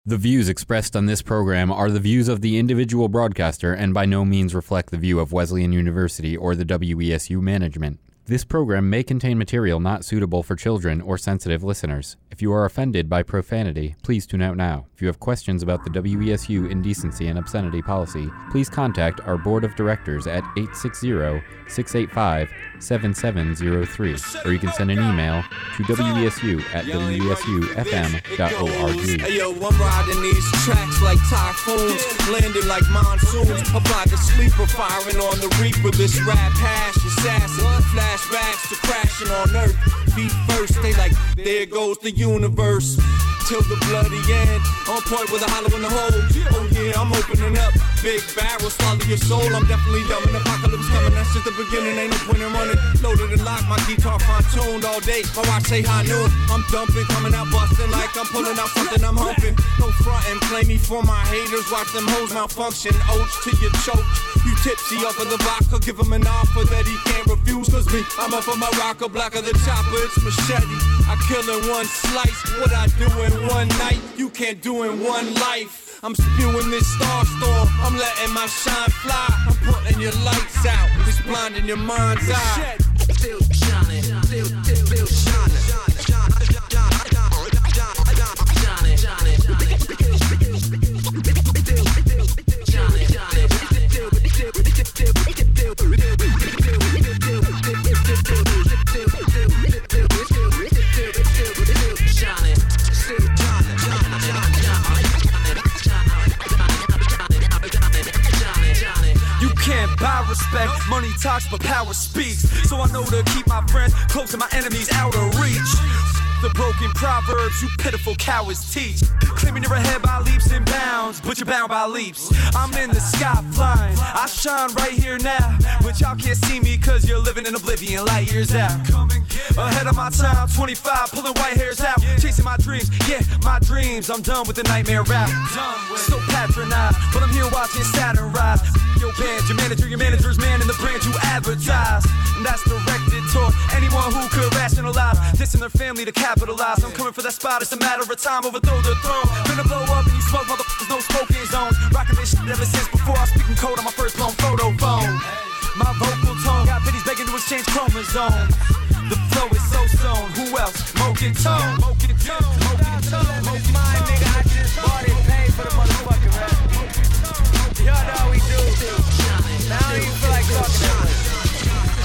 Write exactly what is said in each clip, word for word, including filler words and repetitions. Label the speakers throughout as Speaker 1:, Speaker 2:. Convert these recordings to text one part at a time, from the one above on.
Speaker 1: The views expressed on this program are the views of the individual broadcaster and by no means reflect the view of Wesleyan University or the W E S U management. This program may contain material not suitable for children or sensitive listeners. If you are offended by profanity, please tune out now. If you have questions about the W E S U indecency and obscenity policy, please contact our board of directors at eight six zero, six eight five, seven seven zero three, or you can send an email to W E S U at W E S U F M dot org.
Speaker 2: Hey yo, I'm riding these tracks like typhoons, landing like monsoons, about to sleeper, firing on the reaper, this rap hash assassin, flashbacks to crashing on earth, feet first, they like, there goes the universe, till the bloody end, on point with a hollow in the hole, oh yeah, I'm opening up, big barrel, swallow your soul, I'm definitely dumb, an apocalypse coming, that's just the beginning, ain't no point in running, loaded and locked, my guitar fine-tuned all day, my watch say high noon, I'm dumping, coming out busting like I'm pulling out something I'm humping, no frontin', play me for my haters, watch them hoes malfunction, oats to your choke, you tipsy off of the vodka, give him an offer that he can't refuse, cause me, I'm up on my rocker, block of the chopper, it's machete, I kill in one slice, what I do in one night, you can't do in one life, I'm spewing this star storm, I'm letting my shine fly, I'm putting your lights out, it's blinding your mind's eye. Still shining, still, still, still shining.
Speaker 3: Buy respect, money talks but power speaks. So I know to keep my friends close and my enemies out of reach. The broken proverbs you pitiful cowards teach. Claiming you're ahead by leaps and bounds, but you're bound by leaps. I'm in the sky flying, I shine right here now. But y'all can't see me cause you're living in oblivion light years out. Ahead of my time, twenty-five, pulling white hairs out. Chasing my dreams, yeah, my dreams. I'm done with the nightmare rap. So patronized, but I'm here watching Saturn rise. Your band, your manager, your manager's man in the brand you advertise. And that's directed toward anyone who could rationalize this in their family to capitalize. I'm coming for that spot, it's a matter of time. Overthrow the throne, gonna blow up and you smoke motherfuckers, no smoking zones. Rockin' this shit ever since before I speak in code on my first blown photo phone. My vocal tone got biddies begging to exchange chromosomes. The flow is so sewn, who else? Mokin' tone, Mokin' tone, Mokin' tone, Mokin' my nigga, I just bought it, paid for the motherfucking rap. Y'all know how we do. Now I don't even feel like talking that much.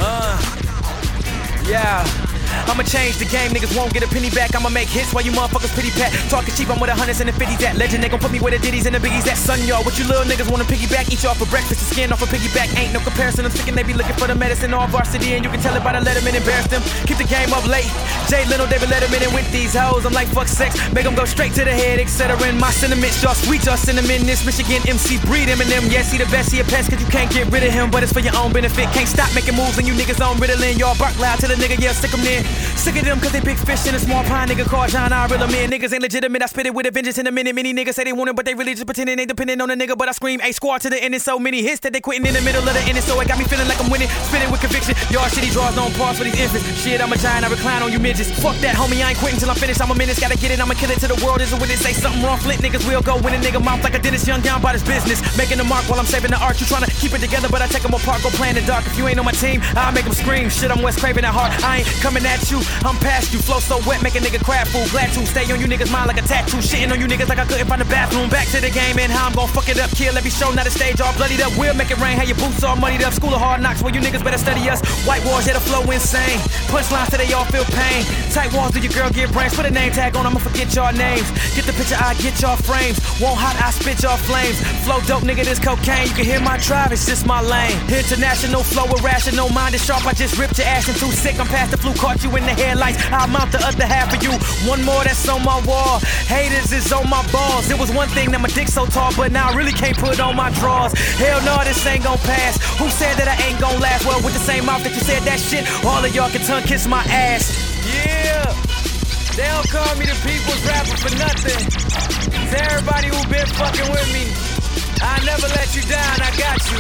Speaker 3: Uh, yeah. I'ma change the game, niggas won't get a penny back. I'ma make hits while you motherfuckers pity pat. Talking cheap, I'm with the hundreds and the fifties at. Legend, they gon' put me where the ditties and the biggies at. Son, y'all, what you little niggas wanna piggyback? Eat you off for breakfast, the skin off a piggyback. Ain't no comparison, I'm thinking they be looking for the medicine on varsity. And you can tell it by the Letterman, embarrass them. Keep the game up late. Jay Leno, David Letterman, and with these hoes, I'm like fuck sex. Make them go straight to the head, et cetera. And my sentiments, y'all sweet, y'all cinnamon. This Michigan M C breed Eminem. Yes, he the best, he a pest, cause you can't get rid of him. But it's for your own benefit. Can't stop making moves when you niggas on Ritalin. Y'all bark loud to the nigga, yeah, sick 'em then. Sick of them, cause they big fish in a small pond, nigga called John I real man. Niggas ain't legitimate, I spit it with a vengeance in a minute. Many niggas say they want it, but they really just pretending they depending on a nigga. But I scream A squad to the end, and so many hits that they quitting in the middle of the inning. So it got me feeling like I'm winning, spinning with conviction. Y'all shitty draws don't pause for these infants. Shit, I'm a giant, I recline on you midgets. Fuck that, homie, I ain't quitting till I'm finished. I'm a menace, gotta get it, I'ma kill it till the world isn't when they say something wrong. Flint niggas will go win a nigga mouth like a dentist, young down by this business. Making a mark while I'm saving the art. You tryna keep it together, but I take them apart, go play in the dark. If you ain't on my team, I'll make them scream. Shit, I'm Wes Craven at heart. I ain't coming at you, I'm past you. Flow so wet, make a nigga crab food. Glad to stay on you niggas' mind like a tattoo. Shitting on you niggas like I couldn't find the bathroom. Back to the game and how I'm gon' fuck it up. Kill every show, not a stage all bloodied up. We'll make it rain, how your boots all muddied up. School of hard knocks, well you niggas better study us. White walls, yeah the flow insane. Punchlines till they all feel pain. Tight walls, do your girl get brains? Put a name tag on, I'ma forget y'all names. Get the picture, I get y'all frames. Won't hot, I spit y'all flames. Flow dope, nigga, this cocaine. You can hear my drive, it's just my lane. International flow, irrational, mind is sharp. I just ripped your ass and too sick. I'm past the flu, caught you in the headlights. I'll mount the other half of you. One more that's on my wall. Haters is on my balls. It was one thing that my dick so tall, but now I really can't put on my drawers. Hell no, this ain't gon' pass. Who said that I ain't gon' last? Well, with the same mouth that you said that shit, all of y'all can tongue kiss my ass. Yeah, they don't call me the people's rapper for nothing. To everybody who been fucking with me, I never let you down, I got you.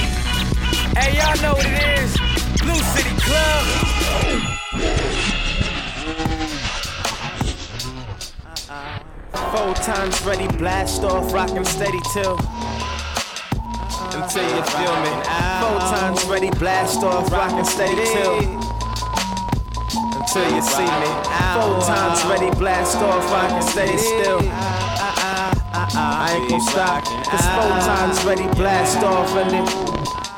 Speaker 3: Hey, y'all know what it is. Blue City Club. Uh-uh.
Speaker 2: Four times ready, blast off, rockin' steady till. Until you feel me. Four times ready, blast off, rockin' steady till. Until you see me. Four times ready, blast off, rockin' steady still. I ain't gon' stop. Cause four times ready, blast off and then.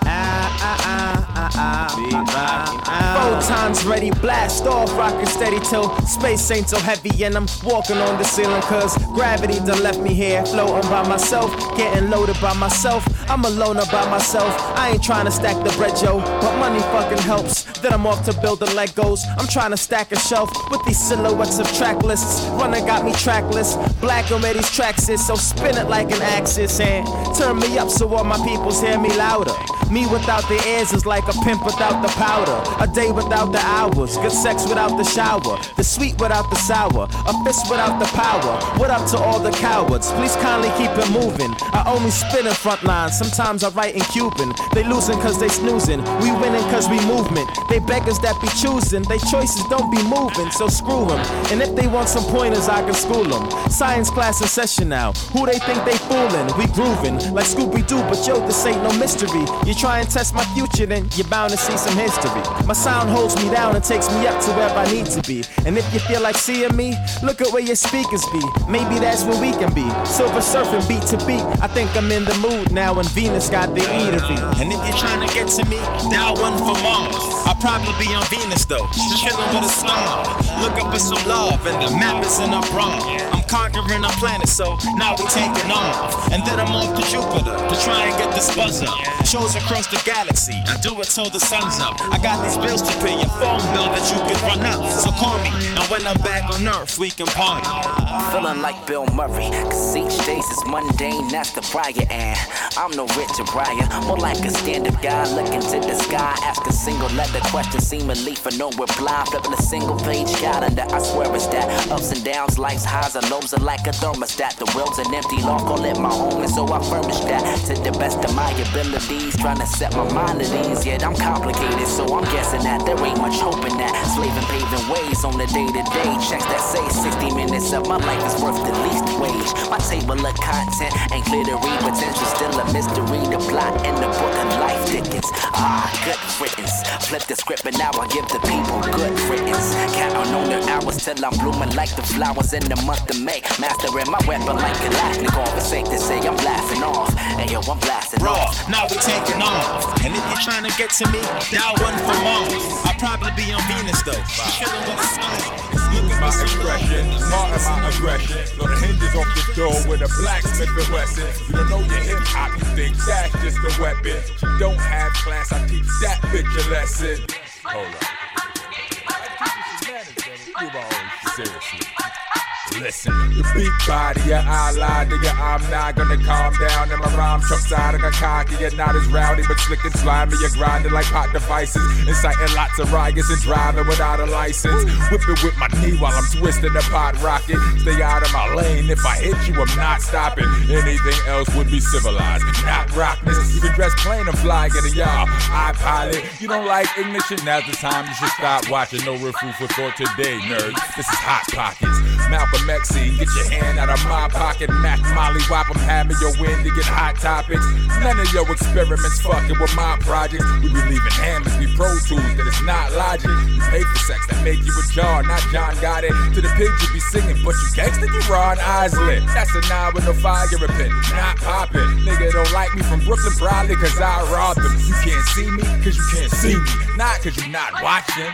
Speaker 2: Four times ready, blast off, rockin' steady till space ain't so heavy and I'm walking on the ceiling cause gravity done left me here floating by myself, getting loaded by myself. I'm a loner by myself, I ain't trying to stack the bread, yo, but money fucking helps. Then I'm off to build the Legos. I'm trying to stack a shelf with these silhouettes of track lists. Runner got me trackless, black on where these tracks is, so spin it like an axis and turn me up so all my peoples hear me louder. Me without the ears is like a pimp without the powder. A day without the hours, good sex without the shower. The sweet without the sour, a fist without the power. What up to all the cowards? Please kindly keep it moving. I only spin in front lines, sometimes I write in Cuban. They losing cause they snoozing, we winning cause we movement. They beggars that be choosing, they choices don't be moving, so screw them. And if they want some pointers, I can school them. Science class in session now, who they think they fooling? We grooving like Scooby-Doo, but yo, this ain't no mystery. You try and test my future, then you're bound to see some history. My sound holds me down and takes me up to where I need to be. And if you feel like seeing me, look at where your speakers be. Maybe that's where we can be. Silver surfing beat to beat. I think I'm in the mood now and Venus got the eatery. And if you're trying to get to me, dial one for Mars. I'll probably be on Venus though, chilling with a star. Look up for some love and the map is in a bra. I'm conquering a planet, so now we're taking off. And then I'm off to Jupiter to try and get this buzz up. Shows across the galaxy, I do it till the sun's up. I got these bills to pay, a phone bill that you can run out. So call me, and when I'm back on Earth, we can party.
Speaker 4: Feeling like Bill Murray, cause each day's is mundane, that's the prior. And I'm no Richard Pryor, more like a stand-up guy looking to the sky. Ask a single letter question, seemingly for no reply. Flipping a single page calendar, I swear it's that. Ups and downs, life's highs and lows are like a thermostat. The world's an empty loft, call it my home, and so I furnish that to the best of my abilities. Trying to set my mind at ease, yet I'm complicated, so I'm guessing that there ain't much hope in that. Slaving paving ways on the day-to-day. Checks that say sixty minutes of my life is worth the least wage. My table of content ain't clear to read, potential still a mystery. The plot in the book of life thickens. Ah, good riddance. Flip the script and now I give the people good riddance. Counting on the hours till I'm blooming like the flowers in the month of May. Mastering my weapon like Kalashnikov. It's safe to say I'm blasting off. And yo, I'm blasting
Speaker 2: Raw,
Speaker 4: off.
Speaker 2: now we're taking off. And if you're trying to get to me, dial one for Mars. I'll probably be on Venus though, chilling with the sun.
Speaker 5: My expression, part of my aggression. So the hinges off the door with a blacksmith and Wesson. You don't know your hip hop, you think that's just a weapon. You don't have class, I teach that bitch a lesson. Hold up. Seriously. Listen, the big body, your eye lie, nigga, I'm not gonna calm down. And my rhyme chumps out, I got cocky, you're not as rowdy, but slick and slimy, you're grinding like hot devices, inciting lots of riots and driving without a license. Whipping with my knee while I'm twisting the pot rocket. Stay out of my lane, if I hit you, I'm not stopping. Anything else would be civilized, not rockness. You can dress plain and fly, getting y'all I pilot. You don't like ignition, now's the time you should stop watching. No real food for thought today, nerds. This is Hot Pockets. Malcolm X, get your hand out of my pocket. Mac, Molly, Wop, I'm having your win to get hot topics. None of your experiments fucking with my projects. We be leaving hammers, we Pro Tools, that it's not logic. You pay for sex, that make you a jar, not John got it. To the pigs you be singing, but you gangsta, you Ron Isley. That's a nine with no fire pin, not poppin'. Nigga don't like me from Brooklyn, probably cause I robbed them. You can't see me, cause you can't see me, not cause you're not watching.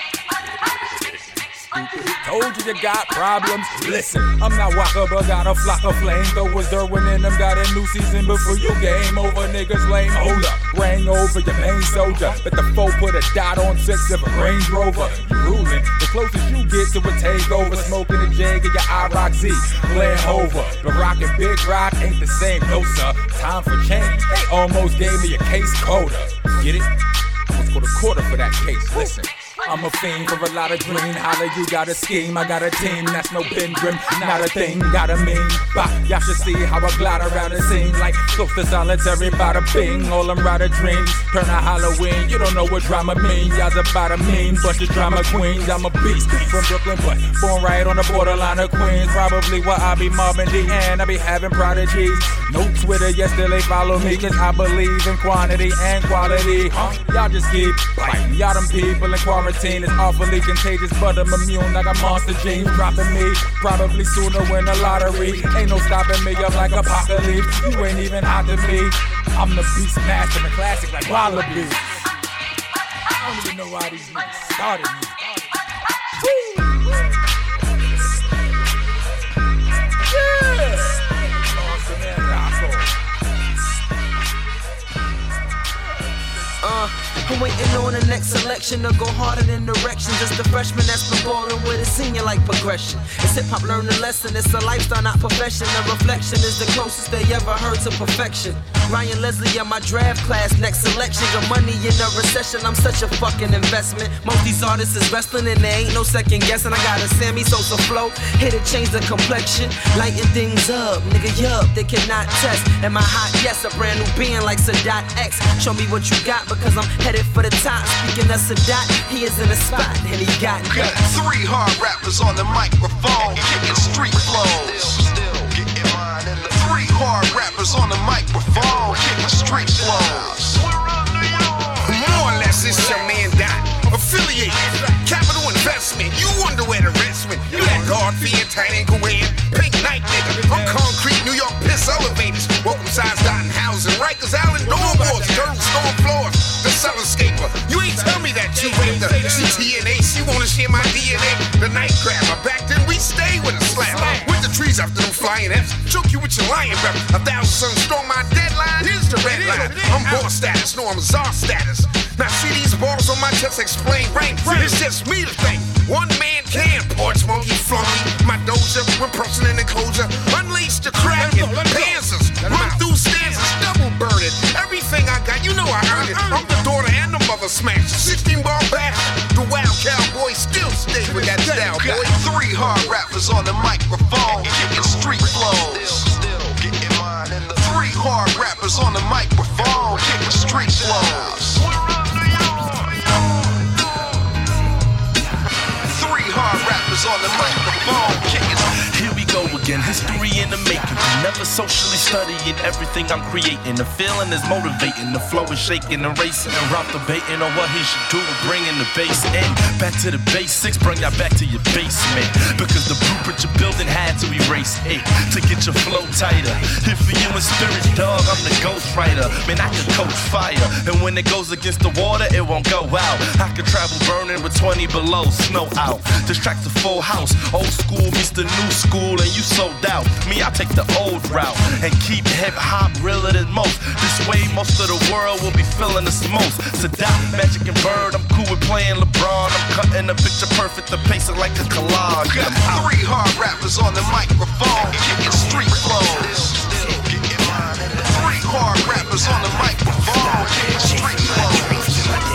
Speaker 5: Told you you got problems. Listen, I'm not Waka, but got a flock of flamethrowers. Derwin and them got a new season before you game over. Niggas lame, hold up. Rang over your main soldier. But the foe put a dot on six of a Range Rover. You ruling, the closest you get to a takeover. Smoking a jag of your I Rock Z, playing over. But rockin' Big Rock ain't the same, no sir. Time for change. They almost gave me a case coda. Get it? I was going to quarter for that case. Listen. I'm a fiend for a lot of green. Holla, you got a scheme, I got a team. That's no Ben Grimm, not a thing. Got a mean, bah, y'all should see how I glide around the scene like close to solitary, bada bing. All them rider dreams turn to Halloween. You don't know what drama mean. Y'all's about a mean bunch of drama queens. I'm a beast from Brooklyn, but born right on the borderline of Queens. Probably why I be mobbing the end. I be having prodigies. No Twitter, yet still they follow me, cause I believe in quantity and quality. Huh? Y'all just keep biting. Y'all them people in quarantine is awfully contagious, but I'm immune like a monster genes dropping me. Probably sooner win the lottery. Ain't no stopping me, I'm like apocalypse. You ain't even hot to me. I'm the beast master, the classic like Wallaby. I don't even know why these niggas started me.
Speaker 2: Uh, I'm waiting on the next selection to go harder than directions. It's the freshman that's been balling with a senior like progression. It's hip-hop, learn the lesson. It's a lifestyle, not profession. The reflection is the closest they ever heard to perfection. Ryan Leslie in my draft class, next selection. Got money in a recession, I'm such a fucking investment. Most these artists is wrestling and there ain't no second guessing. I got a Sammy Sosa flow, here to change the complexion. Lighten things up, nigga, yup, they cannot test. Am I hot? Yes, a brand new being like Sadat X. Show me what you got, because I'm headed for the top. Speaking of Sadat, he is in the spot, and he got
Speaker 6: Got three hard rappers on the microphone, kicking street flows. Three hard rappers on the microphone, kicking street flows.
Speaker 7: More or less, it's your man Dot. Affiliated, capital investment. You wonder where the rest went. You that guard fear, tight ankle wearing, pink night nigga. I'm concrete, New York piss elevators. Welcome size Dotton housing, Rikers Island doorboards, turtle stone floors. The Southern Scaper. You ain't tell me that you ain't the C T N A. She wanna share my D N A. The night grabber. Back then we stay with a slap. With the trees after them flying F's. Choke you with your lion breath. A thousand suns storm my deadline. Here's the red line. I'm boss status, no I'm czar status. Now see these bars on my chest explain rank. It's just me to think. One man can. Porch monkey flunky. My doja when person in enclosure. Unleash the kraken. Panzers. Run through stanzas. Double birded. Everything I got, you know I earned it. I'm the daughter and the mother smasher. sixteen ball back. The wild cowboy still stay with that style, boy.
Speaker 6: Three hard rappers on the microphone, kicking street flows. Three hard rappers on the microphone, kicking street flows. Three hard rappers on the microphone, kicking.
Speaker 8: Here we go again, history in the making. Never socially studying everything I'm creating. The feeling is motivating, the flow is shaking and racing. And Ralph debating on what he should do with bringing the bass in. Back to the basics, bring that back to your basement. Because the blueprint you're building had to erase it to get your flow tighter. Here for you in spirit, dog, I'm the ghost writer. Man, I can coach fire. And when it goes against the water, it won't go out. I can travel burning with twenty below, snow out. Distract the full house, old school meets the new school, and you sold out. Me, I take the old route and keep hip hop realer than most. This way, most of the world will be feeling us most. Sadat, Magic and Bird, I'm cool with playing LeBron. I'm cutting the picture perfect, the pacing like a collage.
Speaker 6: Got three hard rappers on the microphone, kicking street flows. Three hard rappers on the microphone, kicking street flows.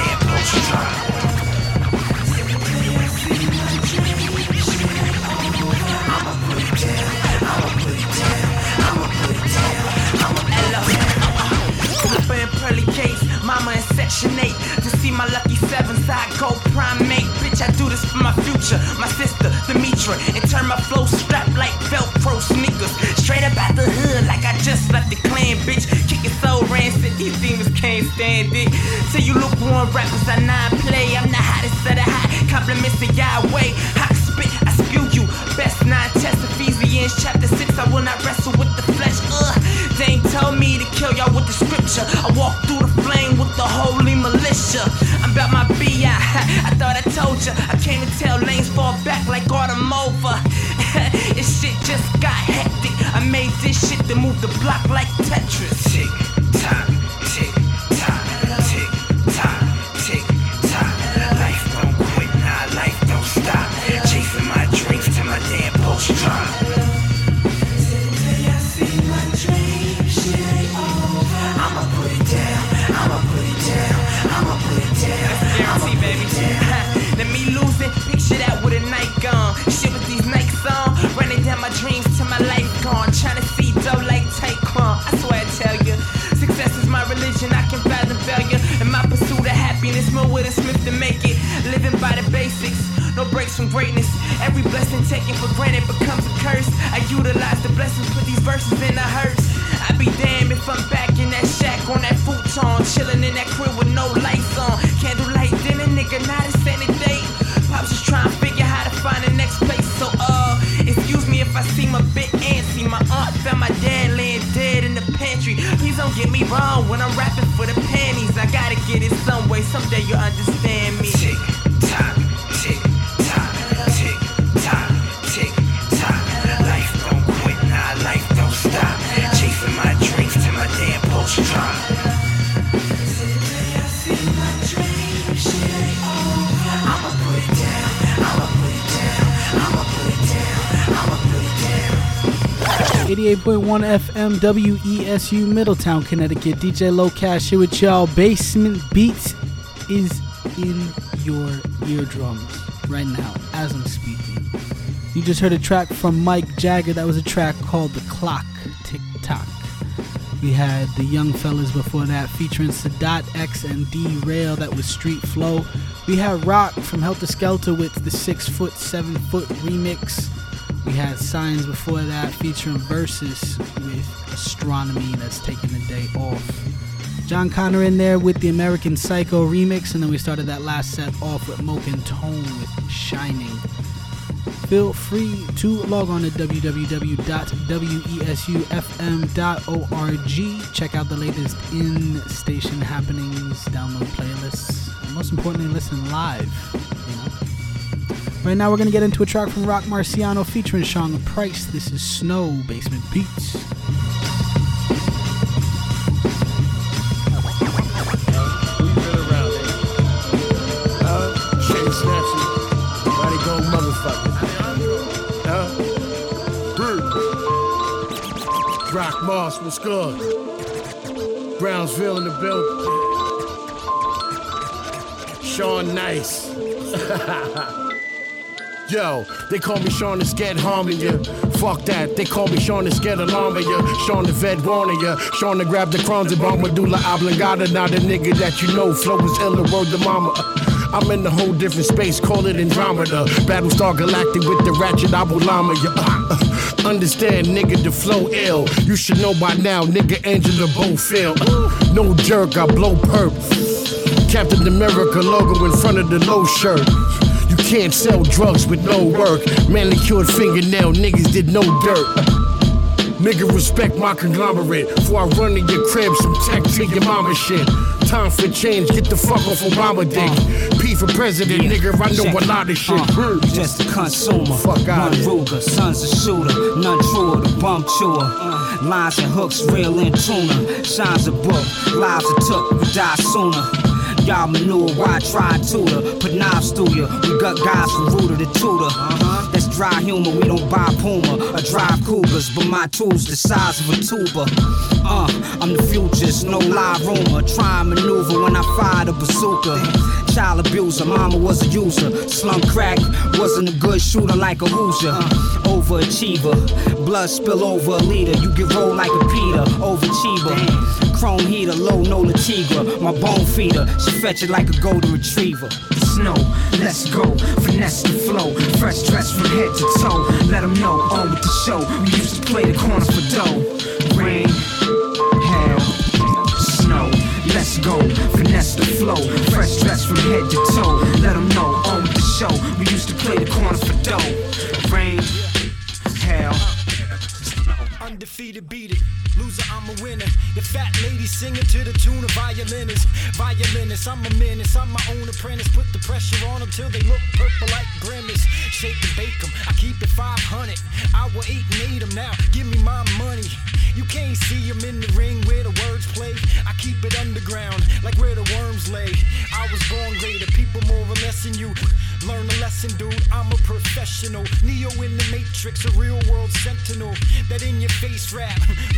Speaker 9: Pearly case, mama in section eight. To see my lucky sevens, I go primate. Bitch, I do this for my future. My sister, Demetra, and turn my flow strapped like Velcro sneakers. Straight up out the hood, like I just left the clan, bitch. Kick it so rancid, these demons can't stand it. Say you lukewarm rappers, I not play. I'm the hottest of the hot. Compliments to Yahweh. Hot spit, I spew you. Best nine test, Ephesians chapter six. I will not wrestle with the flesh. Ugh. They ain't told me to kill y'all with the scripture. I walk through the flame with the holy militia. I'm about my B I. I thought I told ya. I came to tell lanes fall back like autumn over. This shit just got hectic. I made this shit to move the block like Tetris. Tick tock, tick tock, tick tock, tick tock. Life don't quit, nah, life don't stop. Chasing my dreams till my damn post drop. Let Wood and Smith to make it. Living by the basics, no breaks from greatness. Every blessing taken for granted becomes a curse. I utilize the blessings, put these verses in a hearse. I be damned if I'm back in that shack on that futon, chilling in that crib with no lights on. Candlelight dinner, nigga, not a Sunday date. Pops just trying to figure how to find the next place. So, uh, excuse me if I seem a bit antsy. My aunt found my dad laying dead in the pantry. Please don't get me wrong when I'm rapping for the panties. I gotta get it some way, someday you'll understand me.
Speaker 10: Tick tock, tick tock, tick tock, tick tock. Life don't quit, nah, life don't stop. Chasing my dreams till my damn post drop.
Speaker 11: eighty-eight point one F M W E S U Middletown, Connecticut. D J Low Cash here with y'all. Basement Beats is in your eardrums right now as I'm speaking. You just heard a track from Mike Jagger. That was a track called The Clock, Tick Tock. We had the Young Fellas before that featuring Sadat X and D-Rail. That was Street Flow. We had Rock from Helter Skelter with the six foot, seven foot remix. We had Signs before that featuring Versus with Astronomy that's taking the day off. John Connor in there with the American Psycho remix, and then we started that last set off with Moke and Tone with Shining. Feel free to log on to w w w dot wesufm dot org. Check out the latest in-station happenings, download playlists, and most importantly, listen live. You know. Right now, we're gonna get into a track from Rock Marciano featuring Sean Price. This is Snow, Basement Beats.
Speaker 12: Rock Moss, what's good? Brownsville in the building. Sean Nice. Yo, they call me Sean the Scared harming you. Fuck that, they call me Sean the Scared alarming you. Sean the Vet warning you. Sean the grab the crumbs and bomb medulla oblongata. Now the nigga that you know flow is ill the word to mama. I'm in a whole different space, call it Andromeda. Battlestar Galactic with the ratchet Abulama. Yeah. Understand, nigga, the flow ill. You should know by now, nigga, Angela Bofield. No jerk, I blow perp. Captain America logo in front of the low shirt. You can't sell drugs with no work. Manicured fingernail, niggas did no dirt. Nigga, respect my conglomerate. Before I run to your crib, some tech to your mama shit. Time for change, get the fuck off Obama dick. P for president, yeah. Nigga, I know a lot of shit.
Speaker 13: Uh, just a consumer,
Speaker 12: fuck out
Speaker 13: one Ruger, son's a shooter, none truer, the bum chewer. Uh, lines and hooks, real in tuna. Shines a book, lives are took, we die sooner. Y'all manure, why try tutor? Put knives through ya. We got guys from Rooter to Tudor. Uh-huh. That's dry humor, we don't buy Puma or drive Cougars, but my tools the size of a tuba. Uh, I'm the futurist, no lie rumor. Try and maneuver when I fire the bazooka. Child abuser, mama was a user. Slum crack, wasn't a good shooter like a Hoosier. Uh, overachiever, blood spill over a leader. You get rolled like a Peter, overachiever. Chrome heater, low no Latigra. My bone feeder, she fetch it like a golden retriever.
Speaker 10: Snow, let's go, finesse the flow. Fresh dress from head to toe. Let them know, on with the show. We used to play the corner for dough. Rain, hail, snow. Let's go, finesse the flow. Fresh dress from head to toe. Let them know, on with the show. We used to play the corner for dough. Rain, hail,
Speaker 14: undefeated, beat it. Loser, I'm a winner. The fat lady singing to the tune of violinists. Violinists, I'm a menace. I'm my own apprentice. Put the pressure on them till they look purple like grimace. Shake and bake them. I keep it five hundred. I will eat and eat them now. Give me my money. You can't see them in the ring where the words play. I keep it underground, like where the worms lay. I was born greater, people more or less than you. Learn a lesson, dude, I'm a professional. Neo in the Matrix, a real world sentinel. That in your face rap,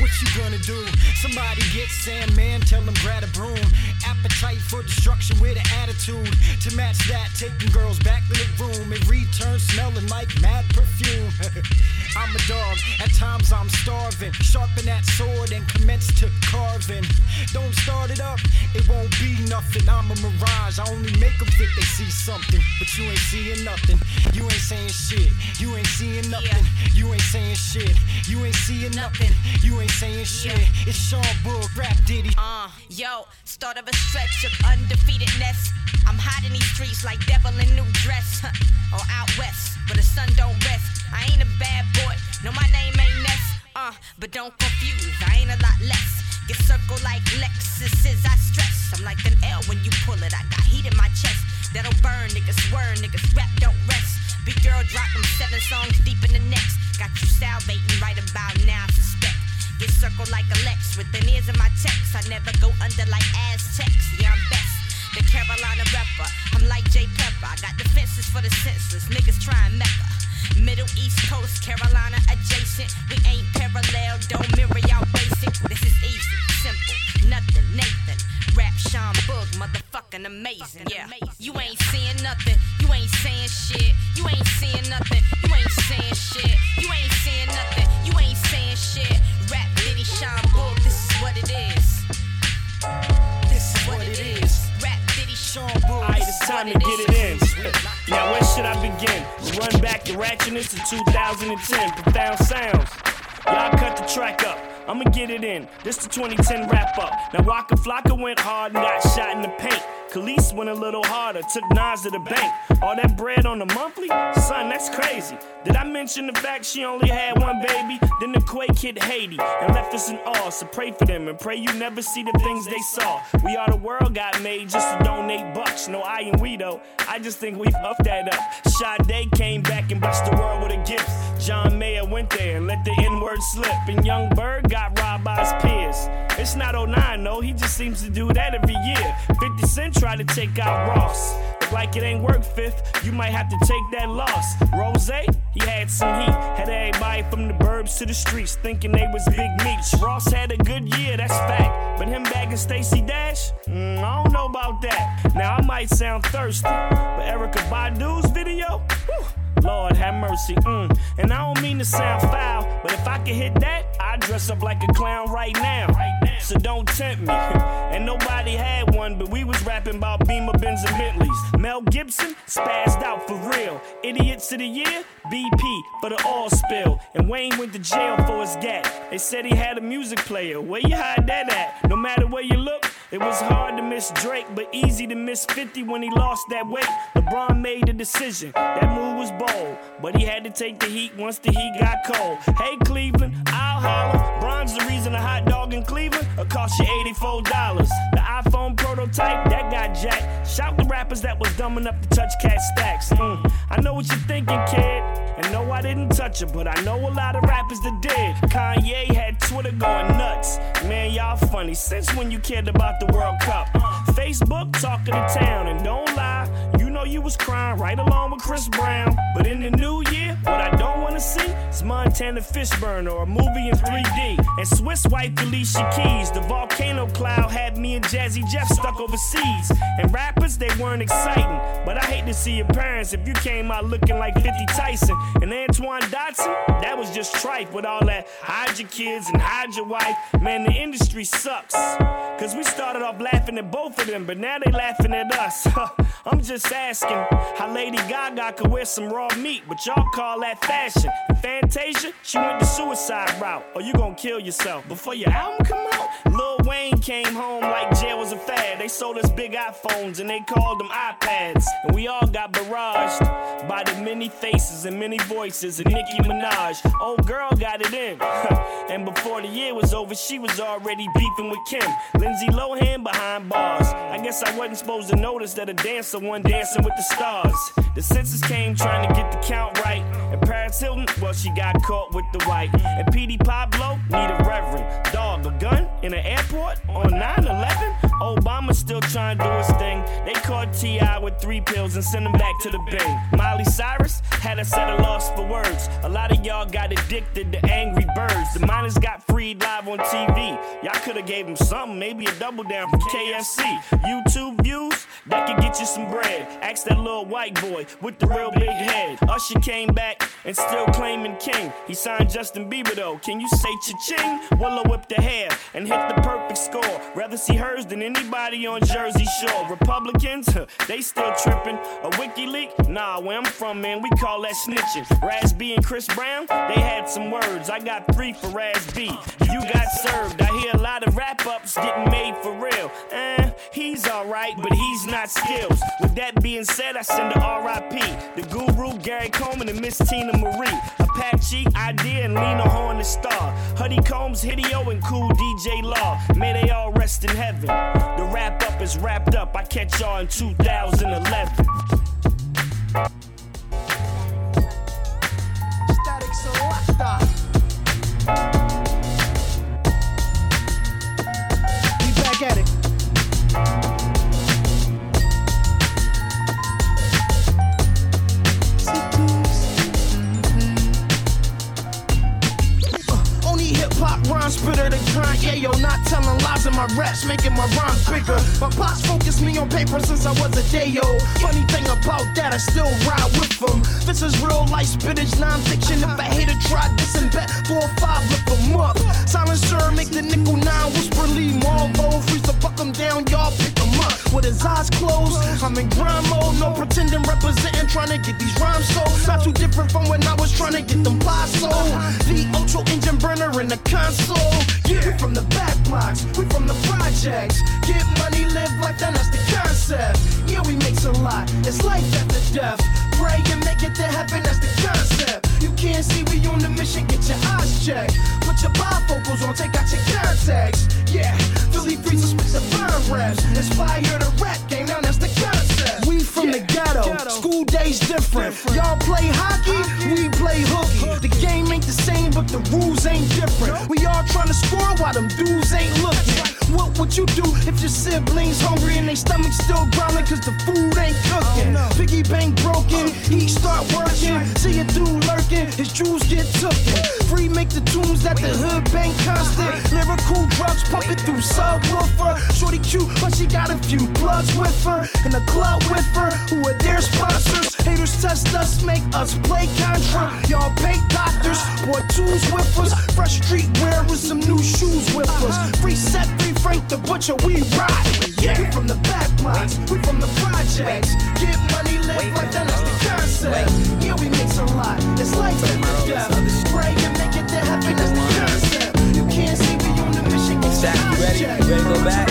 Speaker 14: what you gonna do? Somebody get Sandman, tell him grab a broom. Appetite for destruction with an attitude. To match that, taking girls back to the room and return smelling like mad perfume. I'm a dog, at times I'm starving. Sharpen that sword and commence to carving. Don't start it up, it won't be nothing. I'm a mirage, I only make them think they see something. But you ain't seeing nothing, you ain't saying shit. You ain't seeing nothing, you ain't saying shit. You ain't seeing nothing, you ain't saying shit. It's Sean Bull, Rap Diddy.
Speaker 15: Uh, yo, start of a stretch of undefeatedness. I'm hot in these streets like devil in new dress. Or out west, but the sun don't rest. I ain't a bad boy, no my name ain't Ness. Uh, but don't confuse, I ain't a lot less. Get circled like Lexuses, I stress. I'm like an L when you pull it, I got heat in my chest. That'll burn, niggas swear, niggas rap don't rest. Big girl drop them seven songs deep in the next. Got you salivating right about now, I suspect. Get circled like a Lex with the ears in my text. I never go under like Aztecs, yeah I'm best. The Carolina rapper, I'm like Jay Pepper. I got defenses for the senseless, niggas trying Mecca. Middle East Coast, Carolina adjacent. We ain't parallel, don't mirror y'all basic. This is easy, simple, nothing, Nathan. Rap Sean Boog, motherfucking amazing, yeah. You ain't seeing nothing, you ain't saying shit. You ain't seeing nothing, you ain't saying shit. You ain't seeing nothing, you ain't saying shit. Rap Diddy, Sean Boog, this is what it is. This is what it is. Rap Diddy, Sean Boog.
Speaker 16: Alright, it's time to get it in. Now where should I begin? Run back the ratchetness to two thousand ten. Profound sounds. Y'all cut the track up. I'ma get it in. This the twenty ten wrap up. Now Waka Flocka went hard and got shot in the paint. Khalees went a little harder, took Nas to the bank. All that bread on the monthly? Son, that's crazy. Did I mention the fact she only had one baby? Then the quake hit Haiti and left us in awe. So pray for them and pray you never see the things they saw. We Are the World got made just to donate bucks. No I and we though, I just think we fucked that up. Sade came back and blessed the world with a gift. John Mayer went there and let the N-word slip. And Young Bird got robbed by his peers. It's not oh nine, no, he just seems to do that every year. fifty Cent tried to take out Ross. Like it ain't work, Fifth, you might have to take that loss. Rose, he had some heat. Had everybody from the burbs to the streets thinking they was big meats. Ross had a good year, that's fact. But him bagging Stacey Dash? Mm, I don't know about that. Now I might sound thirsty, but Erykah Badu's video? Whew. Lord have mercy, mm. And I don't mean to sound foul, but if I could hit that, I'd dress up like a clown right now. Right now. So don't tempt me. And nobody had one, but we was rapping about Beamer, Benz, and Bentleys. Mel Gibson spazzed out for real. Idiots of the year, B P for the oil spill. And Wayne went to jail for his gat. They said he had a music player. Where you hide that at? No matter where you look, it was hard to miss Drake, but easy to miss fifty when he lost that weight. LeBron made a decision. That move was bold, but he had to take the heat once the heat got cold. Hey Cleveland, I'll holler. Bron's the reason a hot dog in Cleveland will cost you eighty-four dollars. The iPhone prototype, that got jacked. Shout the rappers that was dumb enough to touch cat stacks. Mm. I know what you're thinking, kid. And no, I didn't touch it, but I know a lot of rappers that did. Kanye had Twitter going nuts. Man, y'all funny. Since when you cared about the World Cup? Facebook talking to town, and don't lie, you know you was crying right along with Chris Brown. But in the new year, what I don't wanna see is Montana Fishburne or a movie in three D. And Swiss wife Alicia Keys, the volcano cloud had me and Jazzy Jeff stuck overseas. And rappers, they weren't exciting, but I hate to see your parents if you came out looking like fifty Tyson. And Antoine Dotson, that was just tripe with all that hide your kids and hide your wife. Man, the industry sucks. Cause we started off laughing at both of them, but now they laughing at us. I'm just asking how Lady Gaga could wear some raw meat, but y'all call that fashion. And Fantasia, she went the suicide route. Or you gonna kill yourself before your album come out? Lil Wayne came home like jail was a fad. They sold us big iPhones and they called them iPads. And we all got barraged by the many faces and many voices and Nicki Minaj. Old girl got it in. And before the year was over, she was already beefing with Kim. Lindsay Lohan behind bars. I guess I wasn't supposed to notice that a dancer wasn't dancing with the stars. The census came trying to get the count right. And Paris Hilton, well, she got caught with the white. And P D Pablo need a reverend. Dog, a gun in an airport on nine eleven? Obama still trying to do his thing. They caught T I with three pills and sent him back to the bin. Miley Cyrus had a set of lost for words. A lot of y'all got addicted to Angry Birds. The miners got freed live on T V. Y'all could've gave him something, maybe a double down from K F C. YouTube views, that could get you some bread. Ask that little white boy with the real big head. Usher came back and still claiming king. He signed Justin Bieber though. Can you say cha-ching? Willow whipped the hair and hit the perfect score. Rather see hers than anybody on Jersey Shore. Republicans, huh, they still tripping. A WikiLeaks? Nah, where I'm from, man, we call that snitching. Raz B and Chris Brown, they had some words. I got three for Raz B. You got served. I hear a lot of wrap-ups getting made for real. Eh, he's alright, but he's not skills. With that being said, I send a R I P. The Guru, Gary Coleman, and Miss Tina Marie. Apache, Idea, and Lena Horne the Star. Huddy Combs, Hideo, and Cool D J Law. May they all rest in heaven. The wrap-up is wrapped up. I catch y'all in two thousand eleven.
Speaker 17: Static Selector. We back at it. Hip-hop rhyme spitter, the grind, yeah, yo, not telling lies in my raps, making my rhymes bigger. My pops focused me on paper since I was a day old. Funny thing about that, I still ride with them. This is real life spittage, non-fiction. If a hater tried this and bet four or five, lift them up. Silencer, make the nickel nine, whisper leave Marlo. Freeze to buck them down, y'all pick them up. With his eyes closed, I'm in grind mode, no pretending, representing, trying to get these rhymes sold. Not too different from when I was trying to get them pies sold. The Ultra engine burner in the console. Yeah, we from the back blocks, we from the projects. Get money, live life, then that's the concept. Yeah, we make a lot, it's life after death. Pray and make it to heaven, that's the concept. You can't see we on the mission, get your eyes checked. Put your bifocals on, take out your contacts. Yeah, Philly freezers, spit the burn raps. Inspire the rap game, now that's the concept. We from yeah, the ghetto. ghetto, school days different. different. Y'all play hockey, we play hooky. The game ain't the same, but the rules ain't different. We all trying to score while them dudes ain't looking. What would you do if your siblings hungry and they stomach still growling cause the food ain't cooking? Piggy bank broken, he start working. See a dude lurking, his jewels get tooken. Free make the tunes that the hood bank constant. Lyrical drugs pumping through subwoofer. Shorty cute, but she got a few plugs with her. In the club with her, who are their sponsors. Haters test us, make us play Contra. Y'all pay doctors, boy tools with us. Fresh street wearers, some new shoes with us. Free set, free Frank the Butcher, we ride. Yeah, we from the back blocks, we from the projects. Get money, live like that, that's the concept. Yeah, we mix a lot, it's like the death. Pray and make it to heaven, that's the concept. You can't see we on the mission, get your eyes checked.
Speaker 18: You ready to go back?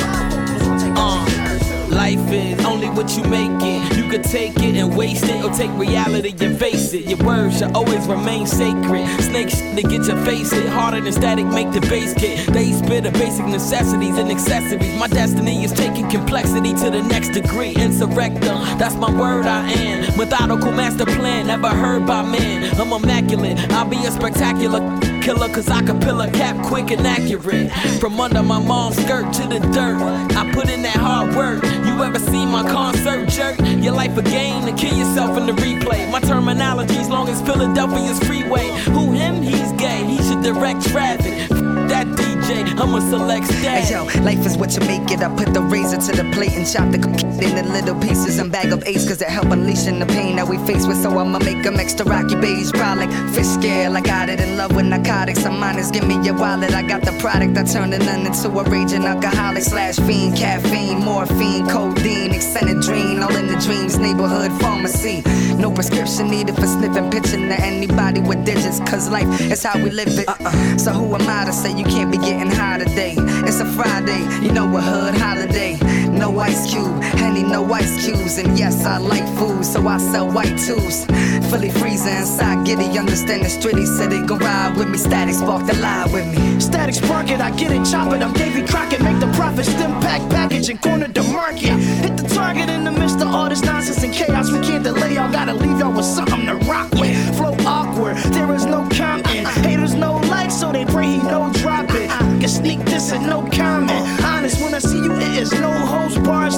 Speaker 18: Uh. Life is only what you make it. You could take it and waste it, or take reality and face it. Your words should always remain sacred. Snakes to get your face hit harder than static, make the bass kick. They spit the basic necessities and accessories. My destiny is taking complexity to the next degree. Insurrector, that's my word I am. Methodical master plan, never heard by man. I'm immaculate, I'll be a spectacular killer, cause I can pill a cap quick and accurate. From under my mom's skirt to the dirt, I put in that hard work. You ever seen my concert jerk? Your life a game to kill yourself in the replay. My terminology as long as Philadelphia's freeway. Who him? He's gay, he should direct traffic. That D J, I'm a select stat.
Speaker 19: Hey yo, life is what you make it. I put the razor to the plate and chop the cookie into little pieces and bag of ace, cause it help unleashing the pain that we face with. So I'ma make them extra rocky beige, proud like fish scale. I got it in love with narcotics. Some minors give me your wallet. I got the product. I turned it into a raging alcoholic slash fiend. Caffeine, morphine, codeine, Excedrin, all in the dreams. Neighborhood pharmacy. No prescription needed for sniffing, pitching to anybody with digits, cause life is how we live it. Uh-uh. So who am I to say you can't be getting high today? It's a Friday, you know, a hood holiday. No ice cube, Henny, no ice cubes. And yes, I like food, so I sell white tubes. Fully freezing inside, giddy, understand the stritty. Said they gon' ride with me, static spark the lie with me.
Speaker 17: Static spark it, I get it, chop it. I'm Davy Crockett, make the profit, stem pack, package, and corner the market. Hit the target in the midst of all this nonsense and chaos. We can't delay, y'all gotta leave y'all with something to rock with. Flow awkward, there is no comment. Haters no like, so they pray he no drop it. Can sneak this and no comment. Honest, when I see you, it is no host bars.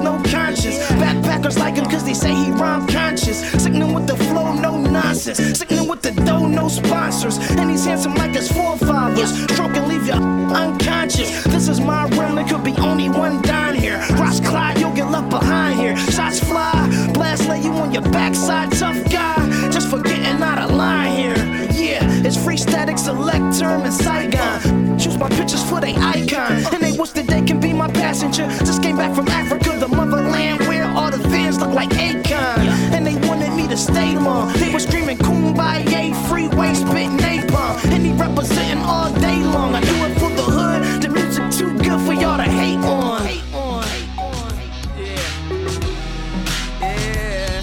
Speaker 17: nonsense. Sitting with the dough, no sponsors. And he's handsome like his forefathers. Stroke and leave you unconscious. This is my realm, there could be only one dime here. Ross Clyde, you'll get left behind here. Shots fly, blast lay you on your backside, tough guy. Just for getting out of line here. Yeah, it's free static, select term in Saigon. Choose my pictures for they icon. And they wish that they can be my passenger. Just came back from Africa, the motherland, where all the fans look like Akon. And they wanted me to stay long. They were screaming Kumbaya, freeway, spit napalm. And he representing all day long. I do it for the hood, the music too good for y'all to hate on. Hate on, hate on.
Speaker 18: Yeah,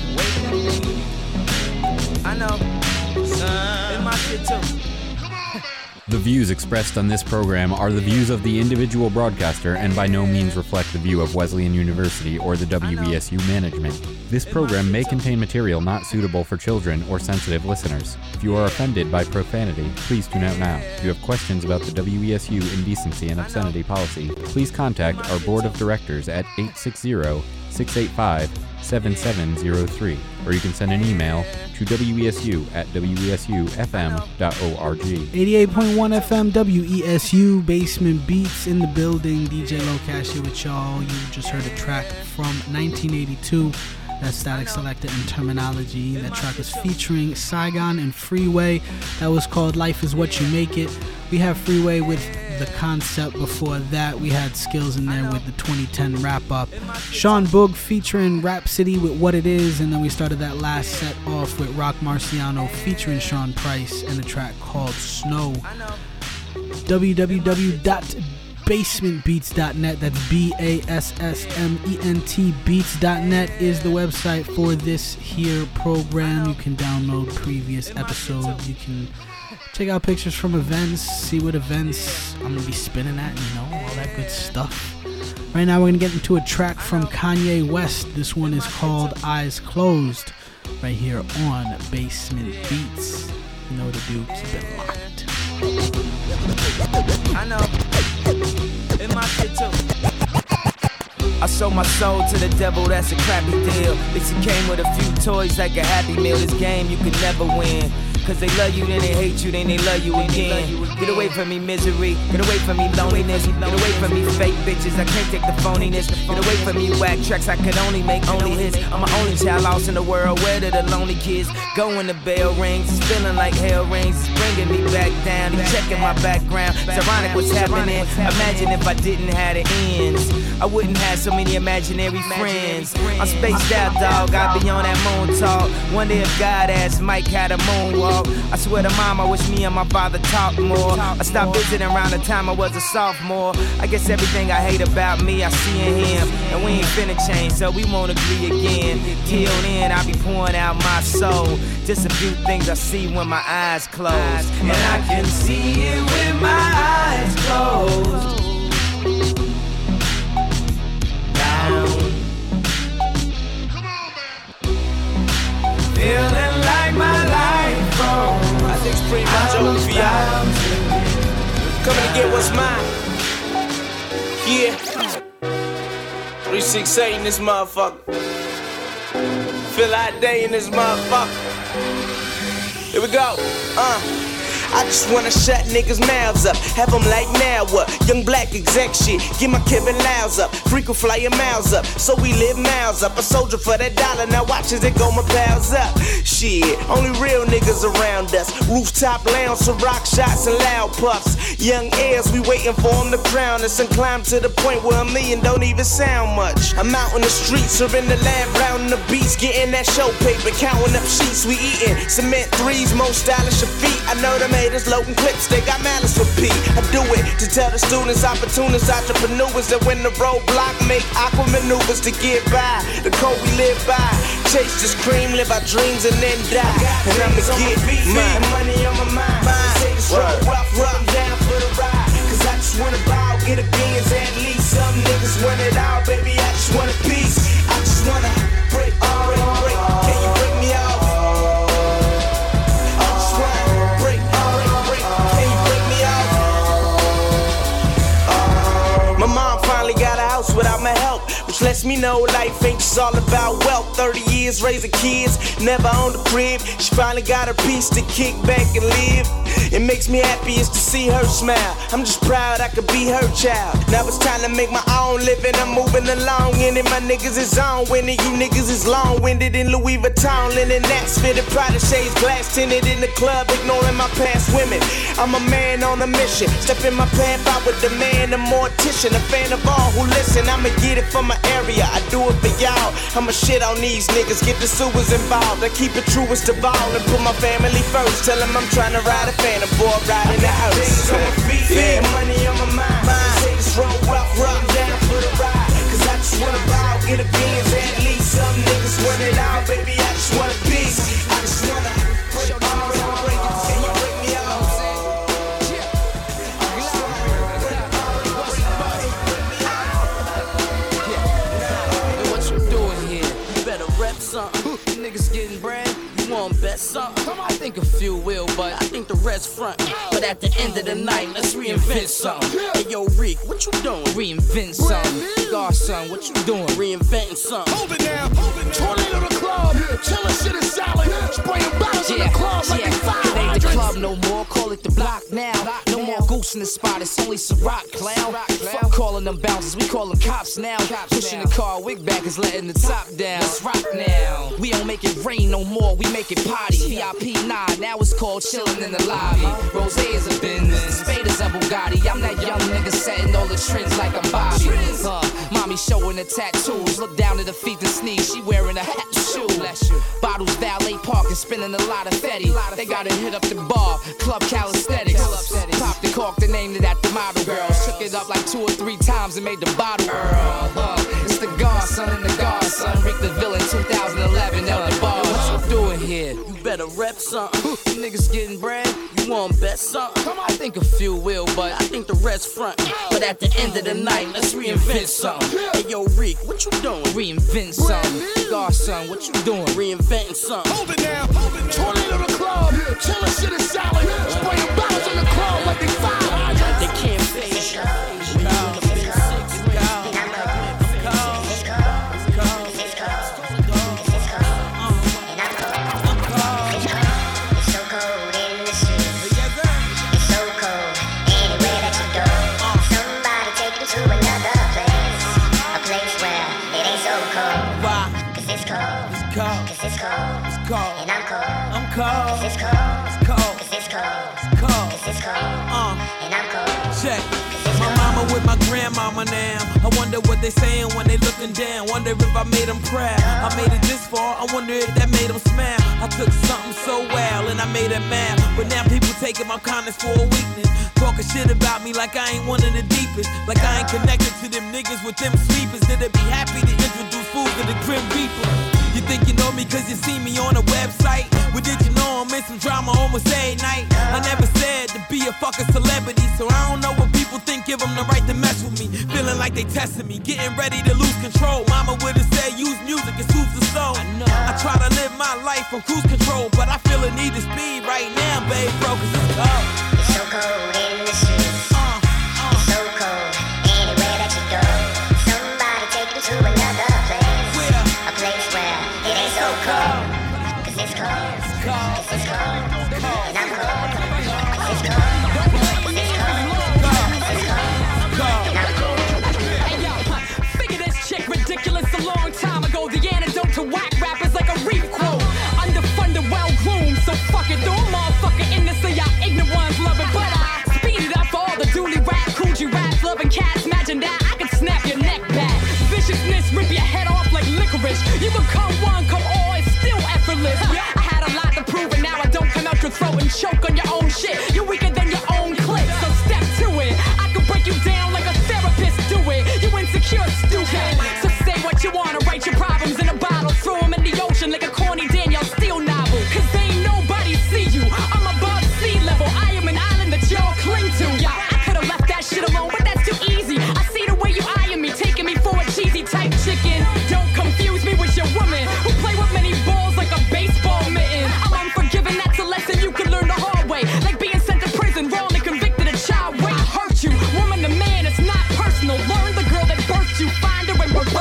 Speaker 18: yeah. I know. In my shit too.
Speaker 1: The views expressed on this program are the views of the individual broadcaster and by no means reflect the view of Wesleyan University or the W E S U management. This program may contain material not suitable for children or sensitive listeners. If you are offended by profanity, please tune out now. If you have questions about the W E S U indecency and obscenity policy, please contact our board of directors at eight six zero, six eight five, seven seven zero three, or you can send an email to W E S U at W E S U F M dot org.
Speaker 11: eighty-eight point one F M W E S U, Basement Beats in the building. D J Locash here with y'all. You just heard a track from nineteen eighty-two. That's Static Selector and Terminology. That track was featuring Saigon and Freeway. That was called Life Is What You Make It. We have Freeway with The Concept. Before that, we had Skills in there with the twenty ten wrap-up. Sean Boog featuring Rhapsody with What It Is. And then we started that last set off with Rock Marciano featuring Sean Price and a track called Snow. w w w dot basement beats dot net. That's B A S S M E N T beats dot net is the website for this here program. You can download previous episodes. You can check out pictures from events, see what events I'm gonna be spinning at, you know, all that good stuff. Right now we're gonna get into a track from Kanye West. This one is called Eyes Closed, right here on Basement Beats. You know what to do, keep it locked.
Speaker 18: I know. In my shit too. I sold my soul to the devil, that's a crappy deal. At least it came with a few toys like a Happy Meal. This game you could never win. Cause they love you, then they hate you, then they love you again. Get away from me, misery. Get away from me, loneliness. Get away from me, fake bitches. I can't take the phoniness. Get away from me, whack tracks. I could only make only hits. I'm my only child lost in the world. Where did the lonely kids go when the bell rings? It's feeling like hell rings. It's bringing me back down. He's checking my background. It's ironic what's happening. Imagine if I didn't have the ends. I wouldn't have so many imaginary friends. I'm spaced out, dog. I be on that moon talk. Wonder if God asked Mike how to moonwalk. I swear to mama, wish me and my father talked more. I stopped visiting around the time I was a sophomore. I guess everything I hate about me, I see in him. And we ain't finna change, so we won't agree again. Till then, I be pouring out my soul. Just a few things I see when my eyes close. And I can see it with my eyes closed. Feeling like my life goes. I think it's pretty much over for y'all. Coming to get what's mine. Yeah. three six eight in this motherfucker. Feel like day in this motherfucker. Here we go. Uh. I just wanna shut niggas' mouths up. Have them like now what? Young black exec shit. Get my Kevin Lows up. Frequent flyer miles up. So we live miles up. A soldier for that dollar. Now watch as it go my pals up. Shit, only real niggas around us. Rooftop lounge, so rock shots and loud puffs. Young heirs, we waiting for them to crown us and climb to the point where a million don't even sound much. I'm out in the streets or in the lab, rounding the beats, getting that show paper, counting up sheets. We eating cement threes, most stylish of feet. I know them haters loading clips, they got malice for P. I do it to tell the students, opportunists, entrepreneurs that when the roadblock make awkward maneuvers to get by. The code we live by, chase this cream, live our dreams and then die. And I'ma get mine. Money on my mind. Say the struggle rough, run down for the ride. Cause I just wanna bow, get a beans at least. Some niggas want it all, baby. I just want a piece. I just wanna break, break, break. Can you break me off? I just wanna break, break, break. Can you break me off? My mom finally got a house without my help. Was
Speaker 20: lets me know life ain't just all about wealth. thirty years raising kids, never owned a crib. She finally got her piece to kick back and live. It makes me happiest to see her smile. I'm just proud I could be her child. Now it's time to make my own living. I'm moving along in it. My niggas is on winning. You niggas is long-winded in Louis Vuitton. Linen that's fitted. Prada shades, glass tinted in the club, ignoring my past women. I'm a man on a mission. Step in my path, I would demand a mortician. A fan of all who listen. I'ma get it from my area. I do it for y'all. I'ma shit on these niggas. Get the sewers involved. I keep it truest of all and put my family first. Tell them I'm trying to ride a phantom boy, ride in the house. Things on my feet, yeah. Money on my mind. mind. Say this road rough, rough down for the ride. Cause I just wanna ball, get a Benz at least. Some niggas want it all, baby. I just want a piece. I just wanna break it all, break it. Can you break me out?
Speaker 18: Hey, what you doing here? You better rep something. You niggas getting bread. You want bet something? I think a few will, but I think the rest front. But at the end of the night, let's reinvent something. Hey yo, Reek, what you doing? Reinvent something. Godson, what you doing? Reinventing something.
Speaker 12: Hold it down. Tornado the club. Chillin' shit is solid. Spraying bottles in the club like they five.
Speaker 18: It ain't the club no more, call it the block now. No more goose in the spot, it's only Ciroc, clown. Fuck calling them bouncers, we call them cops now. Pushing the car wig back is letting the top down. Let's rock now. We don't make it rain no more, we make it potty. V I P nine, now it's called chillin' in the lobby. Rose is a business, Spade is a Bugatti. I'm that young nigga setting all the trends like I'm Bobby. Uh, mommy showing the tattoos, look down at her feet and sneeze. She wearing a hat and shoe. Bottles valet park and spinning a lot of fetty. They gotta hit up the bar, club calisthenics. Pop the cork, they named it after model girls. Shook it up like two or three times and made the bottle Earl. Uh, it's the Godson and the Godson. Rick the Villain two thousand eleven, El the Bar. What you doing here? You better rep something. You niggas getting bread? You want bet something? I think a few will, but I think the rest front. But at the end of the night, let's reinvent something. Hey yo, Reek, what you doing? Reinvent something. Godson, what you doing? Reinventing something.
Speaker 12: Hold it down. Tornado the club. Chillin' shit is solid. Spraying bottles in the club like they five.
Speaker 18: They can't face you.
Speaker 9: And I'm cold. I'm cold. Cause it's cold. It's cold. Cause it's cold. It's cold. Cause it's cold. Uh. And I'm cold.
Speaker 3: Check. My mama with my grandmama now. I wonder what they saying when they looking down. Wonder if I made them proud. I made it this far. I wonder if that made them smile. I took something so well and I made it mad. But now people taking my kindness for a weakness. Talking shit about me like I ain't one of the deepest. Like I ain't connected to them niggas with them sleepers. That they be happy to introduce food to the Grim Reaper. You think you know me cause you see me on a website? Well, did you know I'm in some drama almost every night? I never said to be a fucking celebrity, so I don't know what people think give them the right to mess with me. Feeling like they testing me, getting ready to lose control. Mama would've said use music, it soothes the soul. I know. I try to live my life on cruise control, but I feel a need to speed right now, babe, bro, cause it's cold.
Speaker 9: It's so cold in the streets. Uh, uh. It's so cold anywhere that you go. Somebody take me to another place. Where? A place where it ain't so cold. Cause it's cold. It's cold. Cause it's cold. And I'm cold. Cause it's cold. Cause it's cold. Cause it's cold. And I'm cold.
Speaker 21: Hey yo, figure this chick ridiculous a long time ago. The antidote to whack rappers like a reef quote. Underfunded, well groomed, so fuck it. Throw a motherfucker in this so y'all ignorant ones love it. But I speed it up for all the dually rap, coochie raps, loving cats. Imagine that I could snap your neck back. Viciousness, rip your head off like licorice. You can come one, come all, it's still effortless. I had a lot to prove, and now I don't come out your throat and choke on your own shit. You're weaker than your own clique, so step to it. I could break you down like a therapist do it. You insecure, stupid. So say what you wanna, write your problems in a bottle, throw them in the ocean like a corny Danielle Steele novel. Cause they ain't nobody see you. I'm above sea level. I am an island that y'all cling to. Yeah, I could've left that shit alone, but that's too easy. I see the way you eyeing me, taking me for a cheesy type chicken. Don't confuse me with your woman who play with many balls like a baseball mitten. I'm unforgiving, that's a lesson you can learn the hard way. Like being sent to prison, wrongly convicted of child rape. I hurt you, woman to man, it's not personal. Learn the girl that birthed you, find her and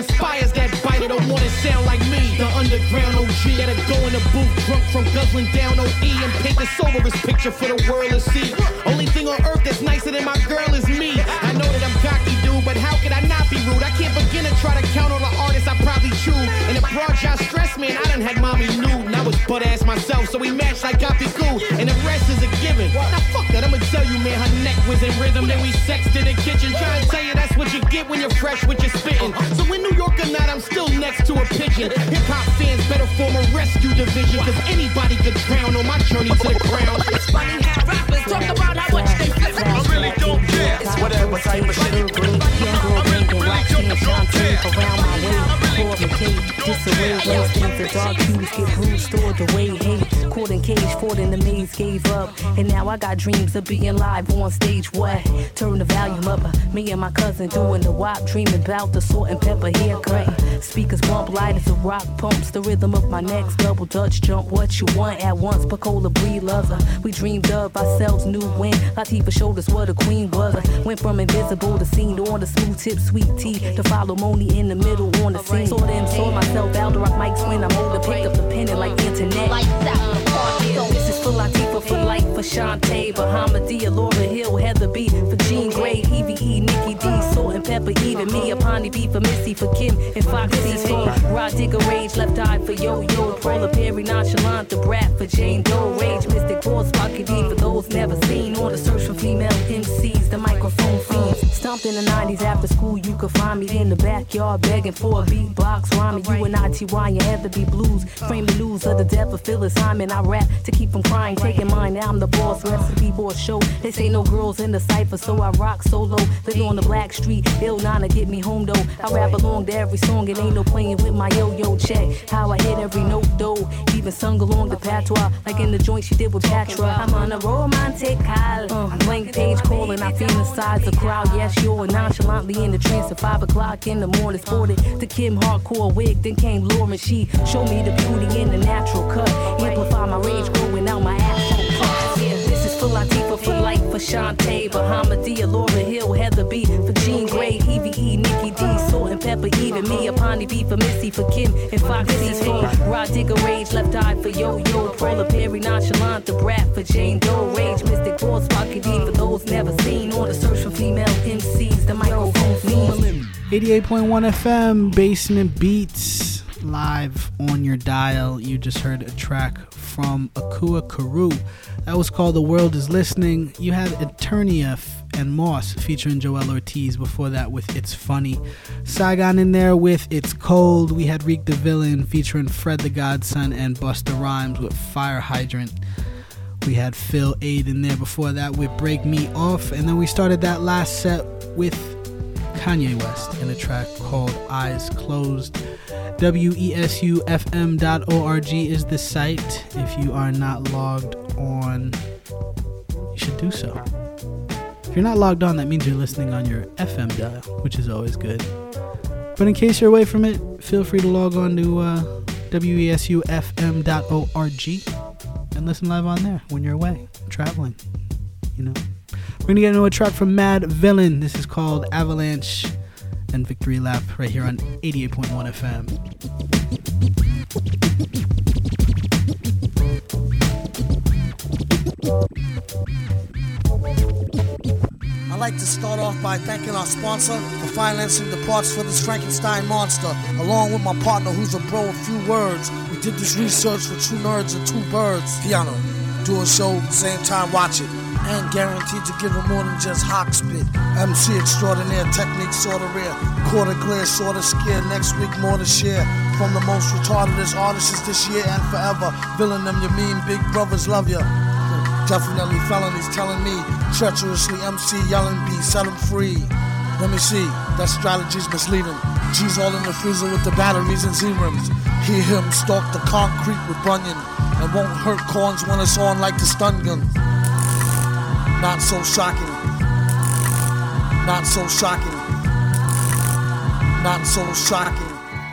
Speaker 17: inspires that biter, don't wanna sound like me. The underground O G that'll go in the booth drunk from guzzling down O E and paint the soberest picture for the world to see. Only thing on earth that's nicer than my girl is me. I know that I'm cocky, dude, but how could I not be rude? I can't begin to try to count all the artists I probably chew. And the broad y'all stress, man, I done had mommy nude, and I was butt ass myself, so we matched like Goppy-Goo, and the rest is a given. Now fuck that, I'ma tell you, man, her neck was in rhythm, then we sexed in the kitchen. Trying to tell you that's what you get when you're fresh with your spitting. So in New York or not, I'm still next to a pigeon. Hip hop fans better form a rescue division, cause anybody could drown on my journey to the ground.
Speaker 21: It's funny how rappers talk about how much they flip.
Speaker 3: I really don't care. It's whatever type of shit. I really don't care.
Speaker 4: Around my way, pour the cake, disarray, waste things, the dark cues get bruised, stored away, hate, caught in cage, fought in the maze, gave up, and now I got dreams of being live on stage, what? Turn the volume up, me and my cousin doing the wop, dreaming about the salt and pepper haircut, speakers bump light as a rock pumps, the rhythm of my next double Dutch jump, what you want at once, Pacola breed lover, we dreamed of ourselves, knew when, Latifah showed us what a queen was, went from invisible to seen on the smooth tip, sweet tea, to follow Moni in the middle on the scene. Saw them, saw myself, out the rock mics when I'm older, picked up the pen and like internet. Yeah, this is for Latifah, for life, for Shantae, Bahamadia, Laura Hill, Heather B, for Jean Grey, Evie E, Nikki D, Salt and Pepper, even me, Apani B, for Missy, for Kim, and Foxy, for Rod Digger, Rage, Left Eye, for Yo Yo, Prola Perry, Nonchalant, the Brat, for Jane Doe, Rage, Mystic Boss, Pocky D, for those never seen, on the search for female M Cs, the microphone fiends. Stomped in the nineties after school, you could find me in the backyard begging for a beatbox rhyming. You and I T Y and Heather B Blues, frame the news of the death of Phyllis Hyman. I rap to keep from crying, taking mine. Now I'm the boss, recipe boss show. They say no girls in the cypher, so I rock solo. Live on the black street, ill nana get me home though. I rap along to every song, it ain't no playing with my yo-yo. Check how I hit every note though. Even sung along the patois, like in the joint she did with Patra. I'm on a romantic high, uh, blank page calling. I feel inside the crowd, yes you're nonchalantly in the trance at five o'clock in the morning. Sported the Kim hardcore wig, then came Lauren. She showed me the beauty in the natural cut. Amplify my rage, growing out my afro puffs. Yeah, this is for Latifah, for life, for Shantae, Bahamadia, Laura Hill, Heather B, for Jean Grey, Evie E, Nikki D, Salt and Pepper, even me, Apani B, for Missy, for Kim, and Foxy, for Rod Digger, Rage, Left Eye, for Yo Yo, Prola Perry, Nonchalant, the Brat, for Jane Doe, Rage, Mystic Boss, Pocky D, for those never seen, on the search for female M Cs, the microphone fiends.
Speaker 11: eighty-eight point one F M, Basement Beats, live on your dial. You just heard a track from Akua Karu. That was called The World Is Listening. You had Eternia and Moss featuring Joel Ortiz before that with It's Funny. Saigon in there with It's Cold. We had Reek the Villain featuring Fred the Godson and Busta Rhymes with Fire Hydrant. We had Phil Aid in there before that with Break Me Off. And then we started that last set with Kanye West in a track called Eyes Closed. W E S U F M dot org is the site. If you are not logged on, you should do so. If you're not logged on, that means you're listening on your F M dial, which is always good. But in case you're away from it, feel free to log on to uh, W E S U F M dot org and listen live on there when you're away, traveling, you know. We're going to get into a track from Mad Villain. This is called Avalanche and Victory Lap right here on eighty-eight point one F M.
Speaker 22: I'd like to start off by thanking our sponsor for financing the parts for this Frankenstein monster, along with my partner who's a bro of few words. We did this research for two nerds and two birds. Piano, do a show, same time watch it. And guaranteed to give him more than just hawk spit. M C extraordinaire, technique sorta rare. Quarter clear, sorta scared. Next week more to share. From the most retardedest artists this year and forever. Villain them, you mean big brothers love ya. Definitely felonies telling me. Treacherously M C yelling B, set him free. Let me see, that strategy's misleading. G's all in the freezer with the batteries and Z-rims. Hear him stalk the concrete with Bunyan. And won't hurt corns when it's on like the stun gun. Not so shocking. Not so shocking. Not so shocking.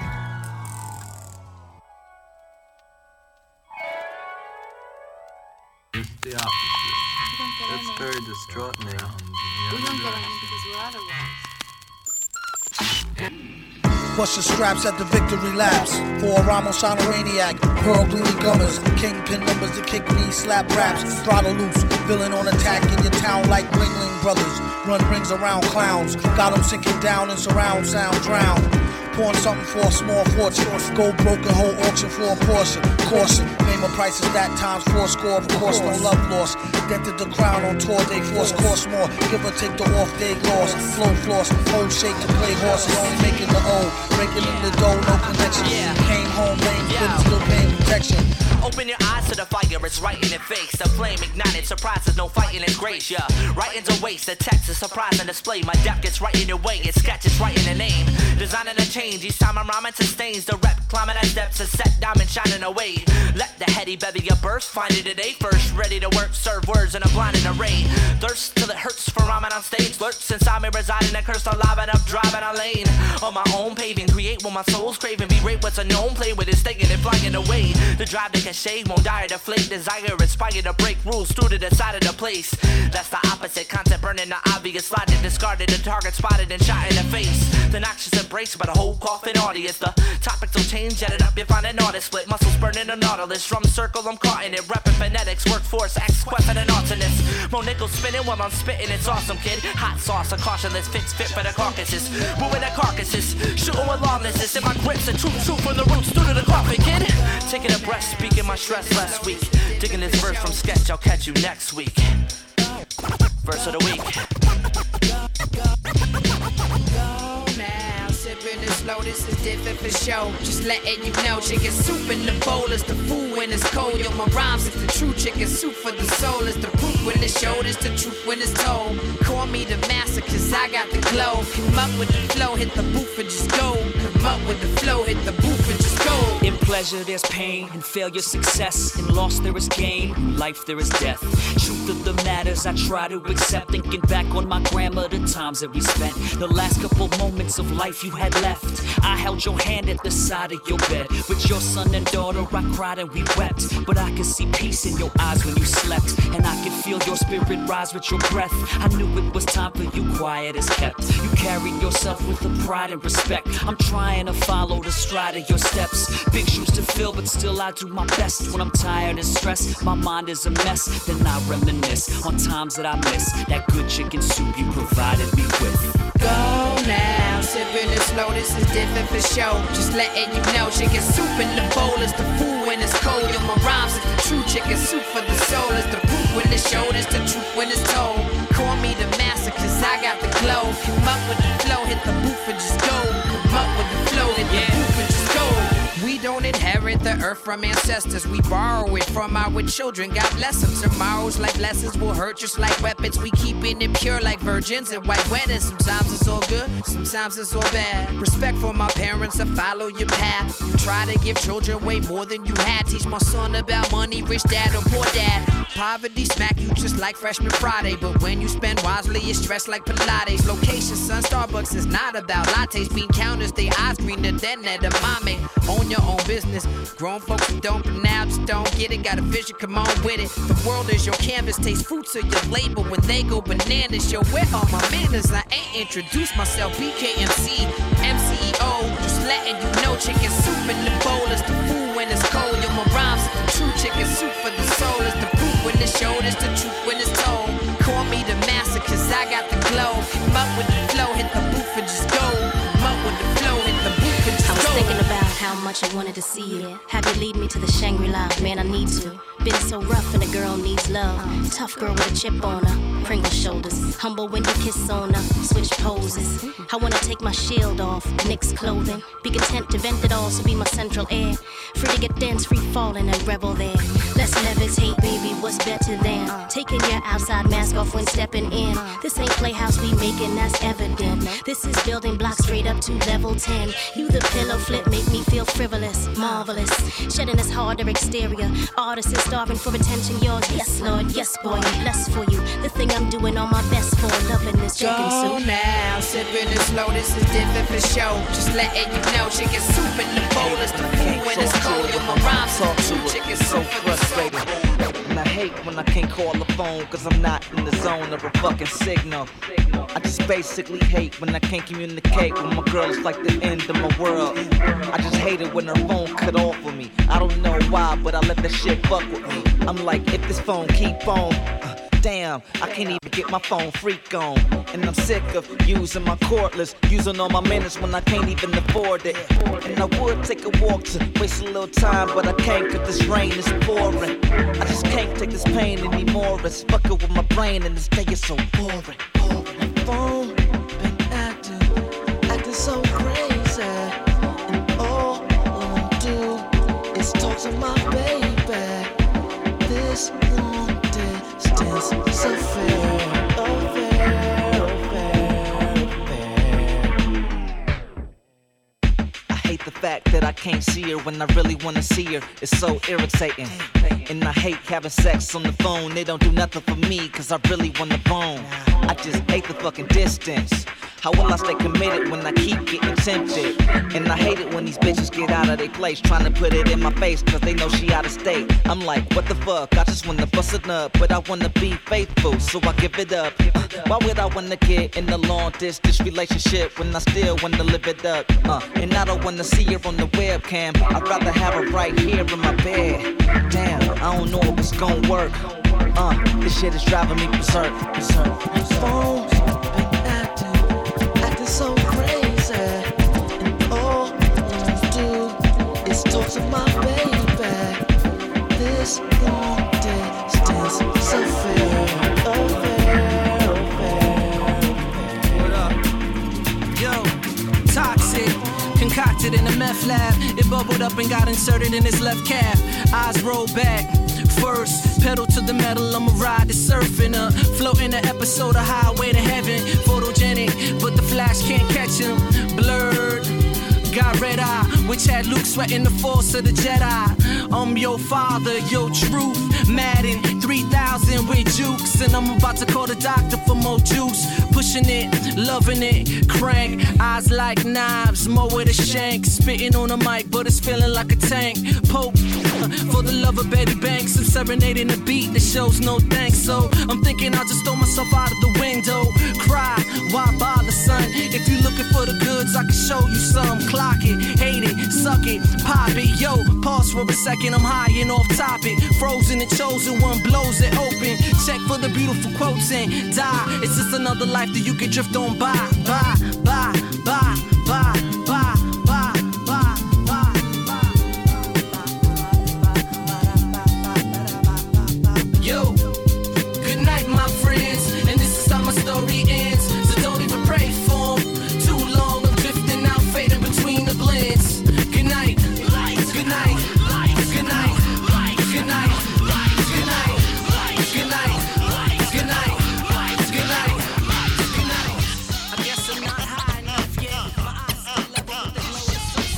Speaker 23: It's the opposite. That's very distraught now.
Speaker 24: We don't get anything because we're otherwise.
Speaker 22: Bust your straps at the victory laps. For a Ramos on a Raniac, Pearl Gleamy Gummers, Kingpin numbers to kick me, slap raps, throttle loose, villain on attack in your town like Ringling Brothers. Run rings around clowns, got them sinking down in surround sound, drown. Pouring something for a small fortune, go broke a whole auction for a portion. Caution, name of prices that times four score, of course no love lost. Dented the crown on tour day, force cost more, give or take the off day loss. Flow floss, whole shake to play horse, only making the O, breaking in the dough, no connection. Came home lame, but still paying protection.
Speaker 2: Open your eyes to the fire, it's right in your face. The flame ignited, surprises, no fighting is grace, yeah. Right into waste, the text is surprise and display. My depth gets right in your way, it sketches right in the name. Designing a change, each time I'm rhyming sustains the rep. Climbing at depths, a set diamond shining away. Let the heady bevy a burst, find it today first. Ready to work, serve words in a blinding array. Thirst till it hurts for rhyming on stage. Lurks inside me, residing a curse, alive and up, driving a lane. On my own paving, create what my soul's craving. Be great what's unknown, play with it, staking it, flying away. The drive to cachet won't die or deflate. Desire inspire to break rules through to the side of the place. That's the opposite, content burning the obvious. Sliding, discarded, the target spotted and shot in the face. The noxious embrace by the whole coffin audience. The topics will change, jet it up, you find an artist split. Muscles burning a nautilus, drum circle, I'm caught in it. Reppin' phonetics, workforce, X, quest and an alternate. Mo nickel spinning while I'm spitting, it's awesome, kid. Hot sauce, a cautionless fits fit for the carcasses. Moving the carcasses, shooting with lawlessness. In my grips, a true truth from the roots through to the coffin, kid. Taking a breath, speaking my stress last week. Digging this verse from sketch, I'll catch you next week. Verse of the week.
Speaker 5: Sipping it slow, this is different for show. Just letting you know, chicken soup in the bowl is the food when it's cold. Yo, my rhymes is the true chicken soup for the soul. It's the proof when it's showed, it's the truth when it's told. Call me the master, cause I got the glow. Come up with the flow, hit the booth and just go. Come up with the flow, hit the booth and just go.
Speaker 7: In pleasure there's pain, in failure success. In loss there is gain, in life there is death. Truth of the matters I try to accept. Thinking back on my grandma, the times that we spent. The last couple moments of life you had left. I held your hand at the side of your bed. With your son and daughter I cried and we wept. But I could see peace in your eyes when you slept. And I could feel your spirit rise with your breath. I knew it was time for you, quiet as kept. You carried yourself with a pride and respect. I'm trying to follow the stride of your steps. Big shoes to fill, but still I do my best. When I'm tired and stressed, my mind is a mess. Then I reminisce on times that I miss. That good chicken soup you provided me with.
Speaker 5: Go now, sipping it slow, this is different for show. Just letting you know, chicken soup in the bowl is the food when it's cold. Yo, my rhymes is the true chicken soup for the soul. It's the proof when it's showed, it's the truth when it's told. Call me the master, cause I got the glow. Come up with the flow, hit the booth and just go. Come up with the flow, hit the booth and just go. We don't inherit the earth from ancestors. We borrow it from our children. God bless them. Tomorrow's life lessons will hurt just like weapons. We keeping it pure like virgins and white weddings. Sometimes it's all good, sometimes it's all bad. Respect for my parents and follow your path. Try to give children way more than you had. Teach my son about money, rich dad or poor dad. Poverty smack you just like Freshman Friday. But when you spend wisely, it's stressed like Pilates. Location, son, Starbucks is not about lattes. Bean counters, they eyes greener than that edamame. Own your own business. Grown folks who don't, but now just don't get it. Got a vision, come on with it. The world is your canvas, taste fruits of your label. When they go bananas, yo, where are my manners? I ain't introduced myself, B K M C, M C E O. Just letting you know, chicken soup in the bowl is the food when it's cold. Yo, my rhymes is the true chicken soup for the soul. It's the proof when it's showed, it's the truth when it's told. Call me the master, cause I got the glow. Come up with the flow, hit the booth and just go. Come up with the flow, hit the booth and just go.
Speaker 24: I was thinking about how much I wanted to see it. Have you lead me to the Shangri-La, man, I need to. Been so rough and a girl needs love. Tough girl with a chip on her, Pringle shoulders. Humble when you kiss on her, switch poses. I wanna take my shield off, mix clothing. Be content to vent it all, so be my central air. Free to get dance, free falling and revel there. Let's levitate, baby, what's better than taking your outside mask off when stepping in. This ain't Playhouse we making, that's evident. This is building blocks straight up to level ten. You the pillow flip, make me feel frivolous, marvelous. Shedding this harder exterior. Artists is starving for attention, yours, yes Lord, yes boy, I'm blessed for you. The thing I'm doing all my best for, loving this chicken
Speaker 5: Go
Speaker 24: soup.
Speaker 5: now, sipping it slow, this is different for show. Just letting you know, chicken soup in the bowl is the food when it's cold. Yo, my rhymes are true chicken soup for the soul.
Speaker 2: hate when I can't call the phone, cause I'm not in the zone of a fucking signal. I just basically hate when I can't communicate with my girl. It's like the end of my world. I just hate it when her phone cut off of me. I don't know why, but I let that shit fuck with me. I'm like, if this phone keep on, uh, damn, I can't even get my phone freak on. And I'm sick of using my cordless, using all my minutes when I can't even afford it. And I would take a walk to waste a little time, but I can't cause this rain is pouring. I just can't take this pain anymore. It's fucking with my brain and this day is so boring. boring. Phone been acting, acting so crazy. And all I wanna do is talk to my baby. This long distance is so fair, oh fair, oh fair, oh fair. I hate the fact that I can't see her when I really wanna see her. It's so irritating. And I hate having sex on the phone. They don't do nothing for me cause I really want the bone. I just hate the fucking distance. How will I stay committed when I keep getting tempted? And I hate it when these bitches get out of their place, trying to put it in my face cause they know she out of state. I'm like, what the fuck? I just wanna bust it up, but I wanna be faithful, so I give it up. Uh, why would I wanna get in a long distance relationship when I still wanna live it up? Uh, and I don't wanna see her on the webcam. I'd rather have her right here in my bed. Damn, I don't know if it's gonna work. Uh, this shit is driving me berserk, berserk. Phones been acting, acting so crazy. And all I wanna do is talk to my baby. This long distance is so fair, oh fair, oh fair. What up? Yo, toxic. Concocted in a meth lab. It bubbled up and got inserted in his left calf. Eyes rolled back. First, pedal to the metal, I'ma ride the surfing up. Floating an episode of Highway to Heaven. Photogenic, but the flash can't catch him. Blurred, got red eye, which had Luke sweating the force of the Jedi. I'm your father, your truth. Madden, three thousand with jukes. And I'm about to call the doctor for more juice. Pushing it, loving it, crank. Eyes like knives, more with a shank. Spitting on the mic, but it's feeling like a tank. Pope, for the love of Betty Banks. I'm serenading a beat that shows no thanks. So I'm thinking I'll just throw myself out of the window. Cry, why bother, son? If you're looking for the goods, I can show you some. Clock it, hate it, suck it, pop it. Yo, pause for a second, I'm high and off topic. Frozen and chosen one blows it open. Check for the beautiful quotes and die. It's just another life that you can drift on by, by, by, by, by, by, by, by, by. Yo, good night, my friends, and this is how my story ends. So don't even pray for 'em. Too long, I'm drifting out, fading between the blends. Good night, good night, good night, good night, good night, good night, good night, good night. I guess I'm not high enough yet. My eyes still level with the glow is so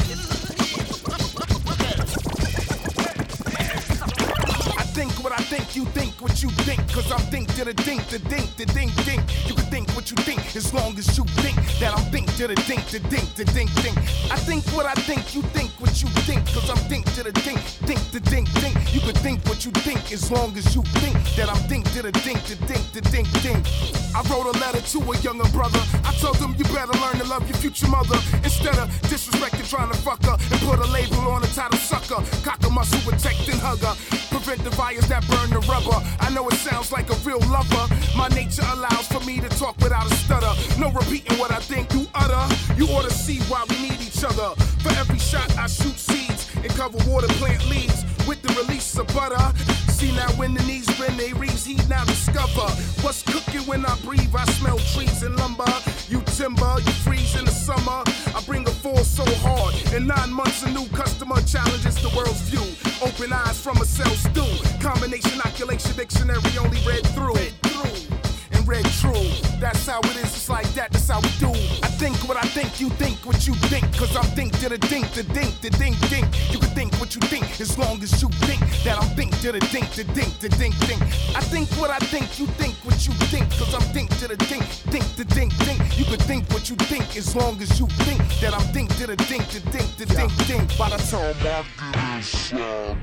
Speaker 2: sick.
Speaker 12: I think what I think, you think what you think. Cause I'm think to the dink, the dink, the dink, dink. You can think what you think as long as you think that I'm think to the dink, the dink, the dink, dink. I think what I think, you think what you think. Cause I'm think to the dink, dink, the dink, dink. You can think what you think as long as you think that I'm think to the dink, the dink, the dink, dink. I wrote a letter to a younger brother. I told him you better learn to love your future mother. Instead of disrespecting, trying to fuck her and put a label on the title sucker. Cock a muscle, protect and hug her. Prevent the fires that burn the rubber. I know it sounds like a real lover. My nature allows for me to talk without a stutter. No repeating what I think you utter. You ought to see why we need each other. For every shot I shoot seeds and cover water plant leaves with the release of butter. See now when the knees bend, they reach heat now discover what's cooking when I breathe. I smell trees and lumber. You timber, you freeze in the summer. I bring a force so hard. In nine months, a new customer challenges the world's view. Open eyes from a cell stew. Combination, inoculation, dictionary only read through. Read through. And read true. That's how it is, it's like that, that's how we do. I think what I think, you think what you think. Cause I'm think to the dink, the dink, the dink, dink. You can think what you think as long as you think that I'm think to the dink, the dink, the dink, dink. I think what I think, you think what you think. Cause I'm think to the dink, dink, the dink, dink. You can think what you think as long as you think that I'm think to the dink, the dink, the dink, dink. By the time I do this,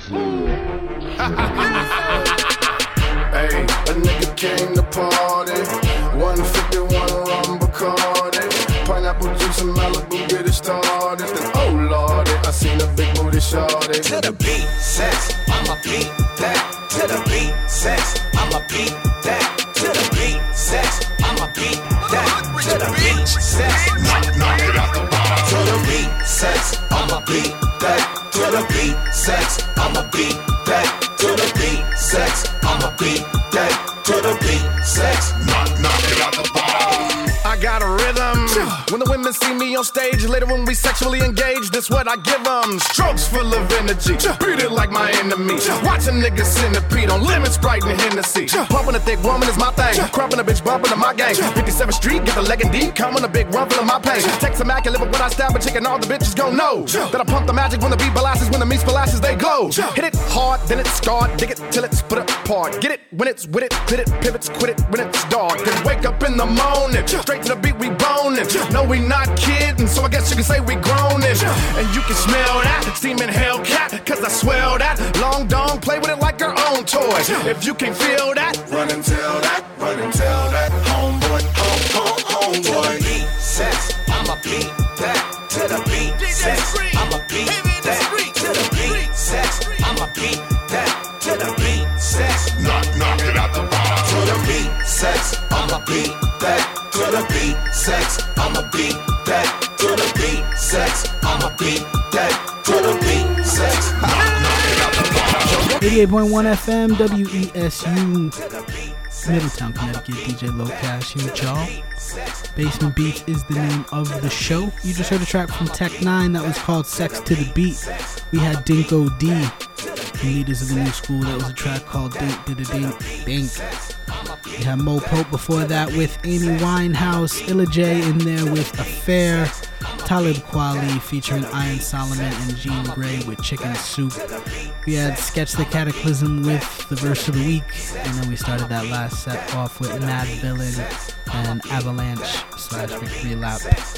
Speaker 12: Hey, a nigga came to party. one fifty-one rum Bacardi. Pineapple juice and Malibu, get it started. Then, oh lordy, I seen a big booty shorty.
Speaker 6: To the beat, sex, I'ma beat that. To the beat, sex, I'ma beat that. To the beat, sex, I'ma beat that. To the beat, sex, knock, knock it out the bar. To the beat, sex, I'ma beat that. To the beat, sex, I'ma beat that. To the beat, sex, I'ma beat that. To the beat, sex, knock, knock it out the bar.
Speaker 12: I got a rhythm. When the women see me on stage, later when we sexually engage, this what I give them. Strokes full of energy, beat it like my enemy. Watch a nigga centipede on lemon, Sprite, and Hennessy. Pumping a thick woman is my thing. Crumping a bitch, bumping in my gang. fifty-seventh Street, get the leg and deep. Coming a big run, feeling my pain. Text immaculate, but when I stab a chicken, all the bitches gon' know that I pump the magic when the beat molasses, when the meat molasses, they glow. Hit it hard, then it's scarred. Dig it till it's split apart. Get it when it's with it, hit it, pivots, quit it when it's dark. Then wake up in the morning, straight to the beat, we boning. No, we not kidding, so I guess you can say we groaning. And you can smell that steaming Hellcat, cause I swell that. Long dong, play with it like her own toy. If you can feel that, run and tell that, run and tell that. Homeboy, home, home, homeboy.
Speaker 6: To the beat, sex, I'ma beat that. To the beat, sex, I'ma beat that. To the beat, sex, I'ma beat that. To the beat, sex, knock, knock it out the bar. To the beat, sex, I'ma beat that. To the beat, sex, I'ma beat that. To the beat, sex, I'ma beat that. To the beat, sex, knock, knock it out the bar.
Speaker 11: eighty-eight point one F M, W E S U, Middletown, Connecticut. D J Low Cash here with y'all. Basement Beats is the name of the show. You just heard a track from Tech Nine that was called Sex to the Beat. We had Dinko D, the leaders of the new school. That was a track called Dink Did a Dink Dink. We had Mo Pope before that with Amy Winehouse, Illa J in there with Affair, Talib Kweli featuring Iron Solomon and Jean Grey with Chicken Soup. We had Sketch the Cataclysm with the verse of the week, and then we started that last set off with Mad Villain and Avalanche slash Victory Lap.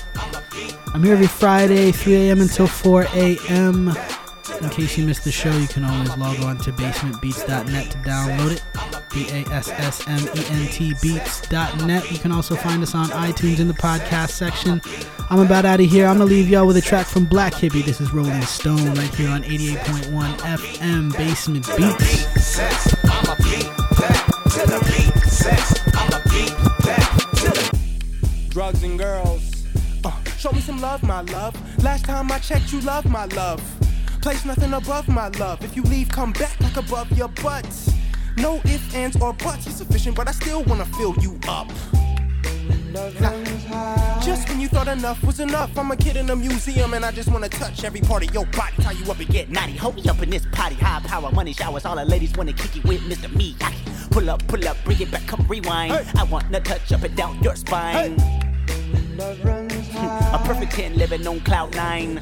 Speaker 11: I'm here every Friday, three a.m. until four a.m. In case you missed the show, you can always log on to basement beats dot net to download it. B A S S M E N T beats dot net. You can also find us on iTunes in the podcast section. I'm about out of here. I'm going to leave y'all with a track from Black Hippie. This is Rolling Stone right here on eighty-eight point one F M Basement Beats.
Speaker 17: Drugs and girls. Uh, show me some love, my love. Last time I checked, you love my love. Place nothing above my love. If you leave, come back like above your butt. No ifs, ands, or buts. You're sufficient, but I still wanna fill you up. Nah. Just when you thought enough was enough, I'm a kid in a museum and I just wanna touch every part of your body. Tie you up and get naughty.
Speaker 8: Hold me up in this potty. High power, money showers. All the ladies wanna kick it with Mister Miyagi. Pull up, pull up, bring it back, come rewind. Hey. I wanna touch up and down your spine. Hey. A perfect ten living on cloud nine.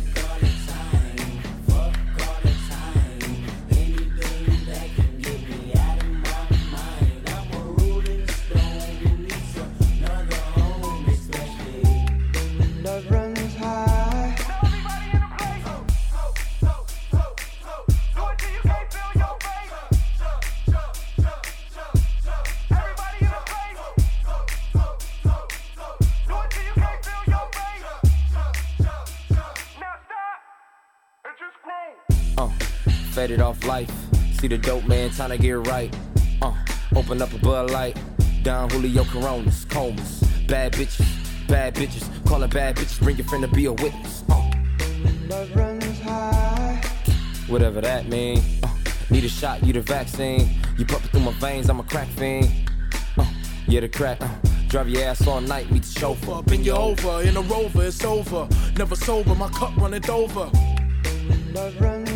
Speaker 18: Faded off life, see the dope man trying to get right. Uh, open up a Bud Light, down Julio Coronas, comas, bad bitches, bad bitches, calling bad bitches, bring your friend to be a witness. Uh. Whatever that mean. Uh, need a shot, you the vaccine. You pump it through my veins, I'm a crack fiend. Uh, yeah, the crack. Uh, drive your ass all night, meet the chauffeur.
Speaker 17: Up and you're over, in a rover, it's over. Never sober, my cup running over. Love runs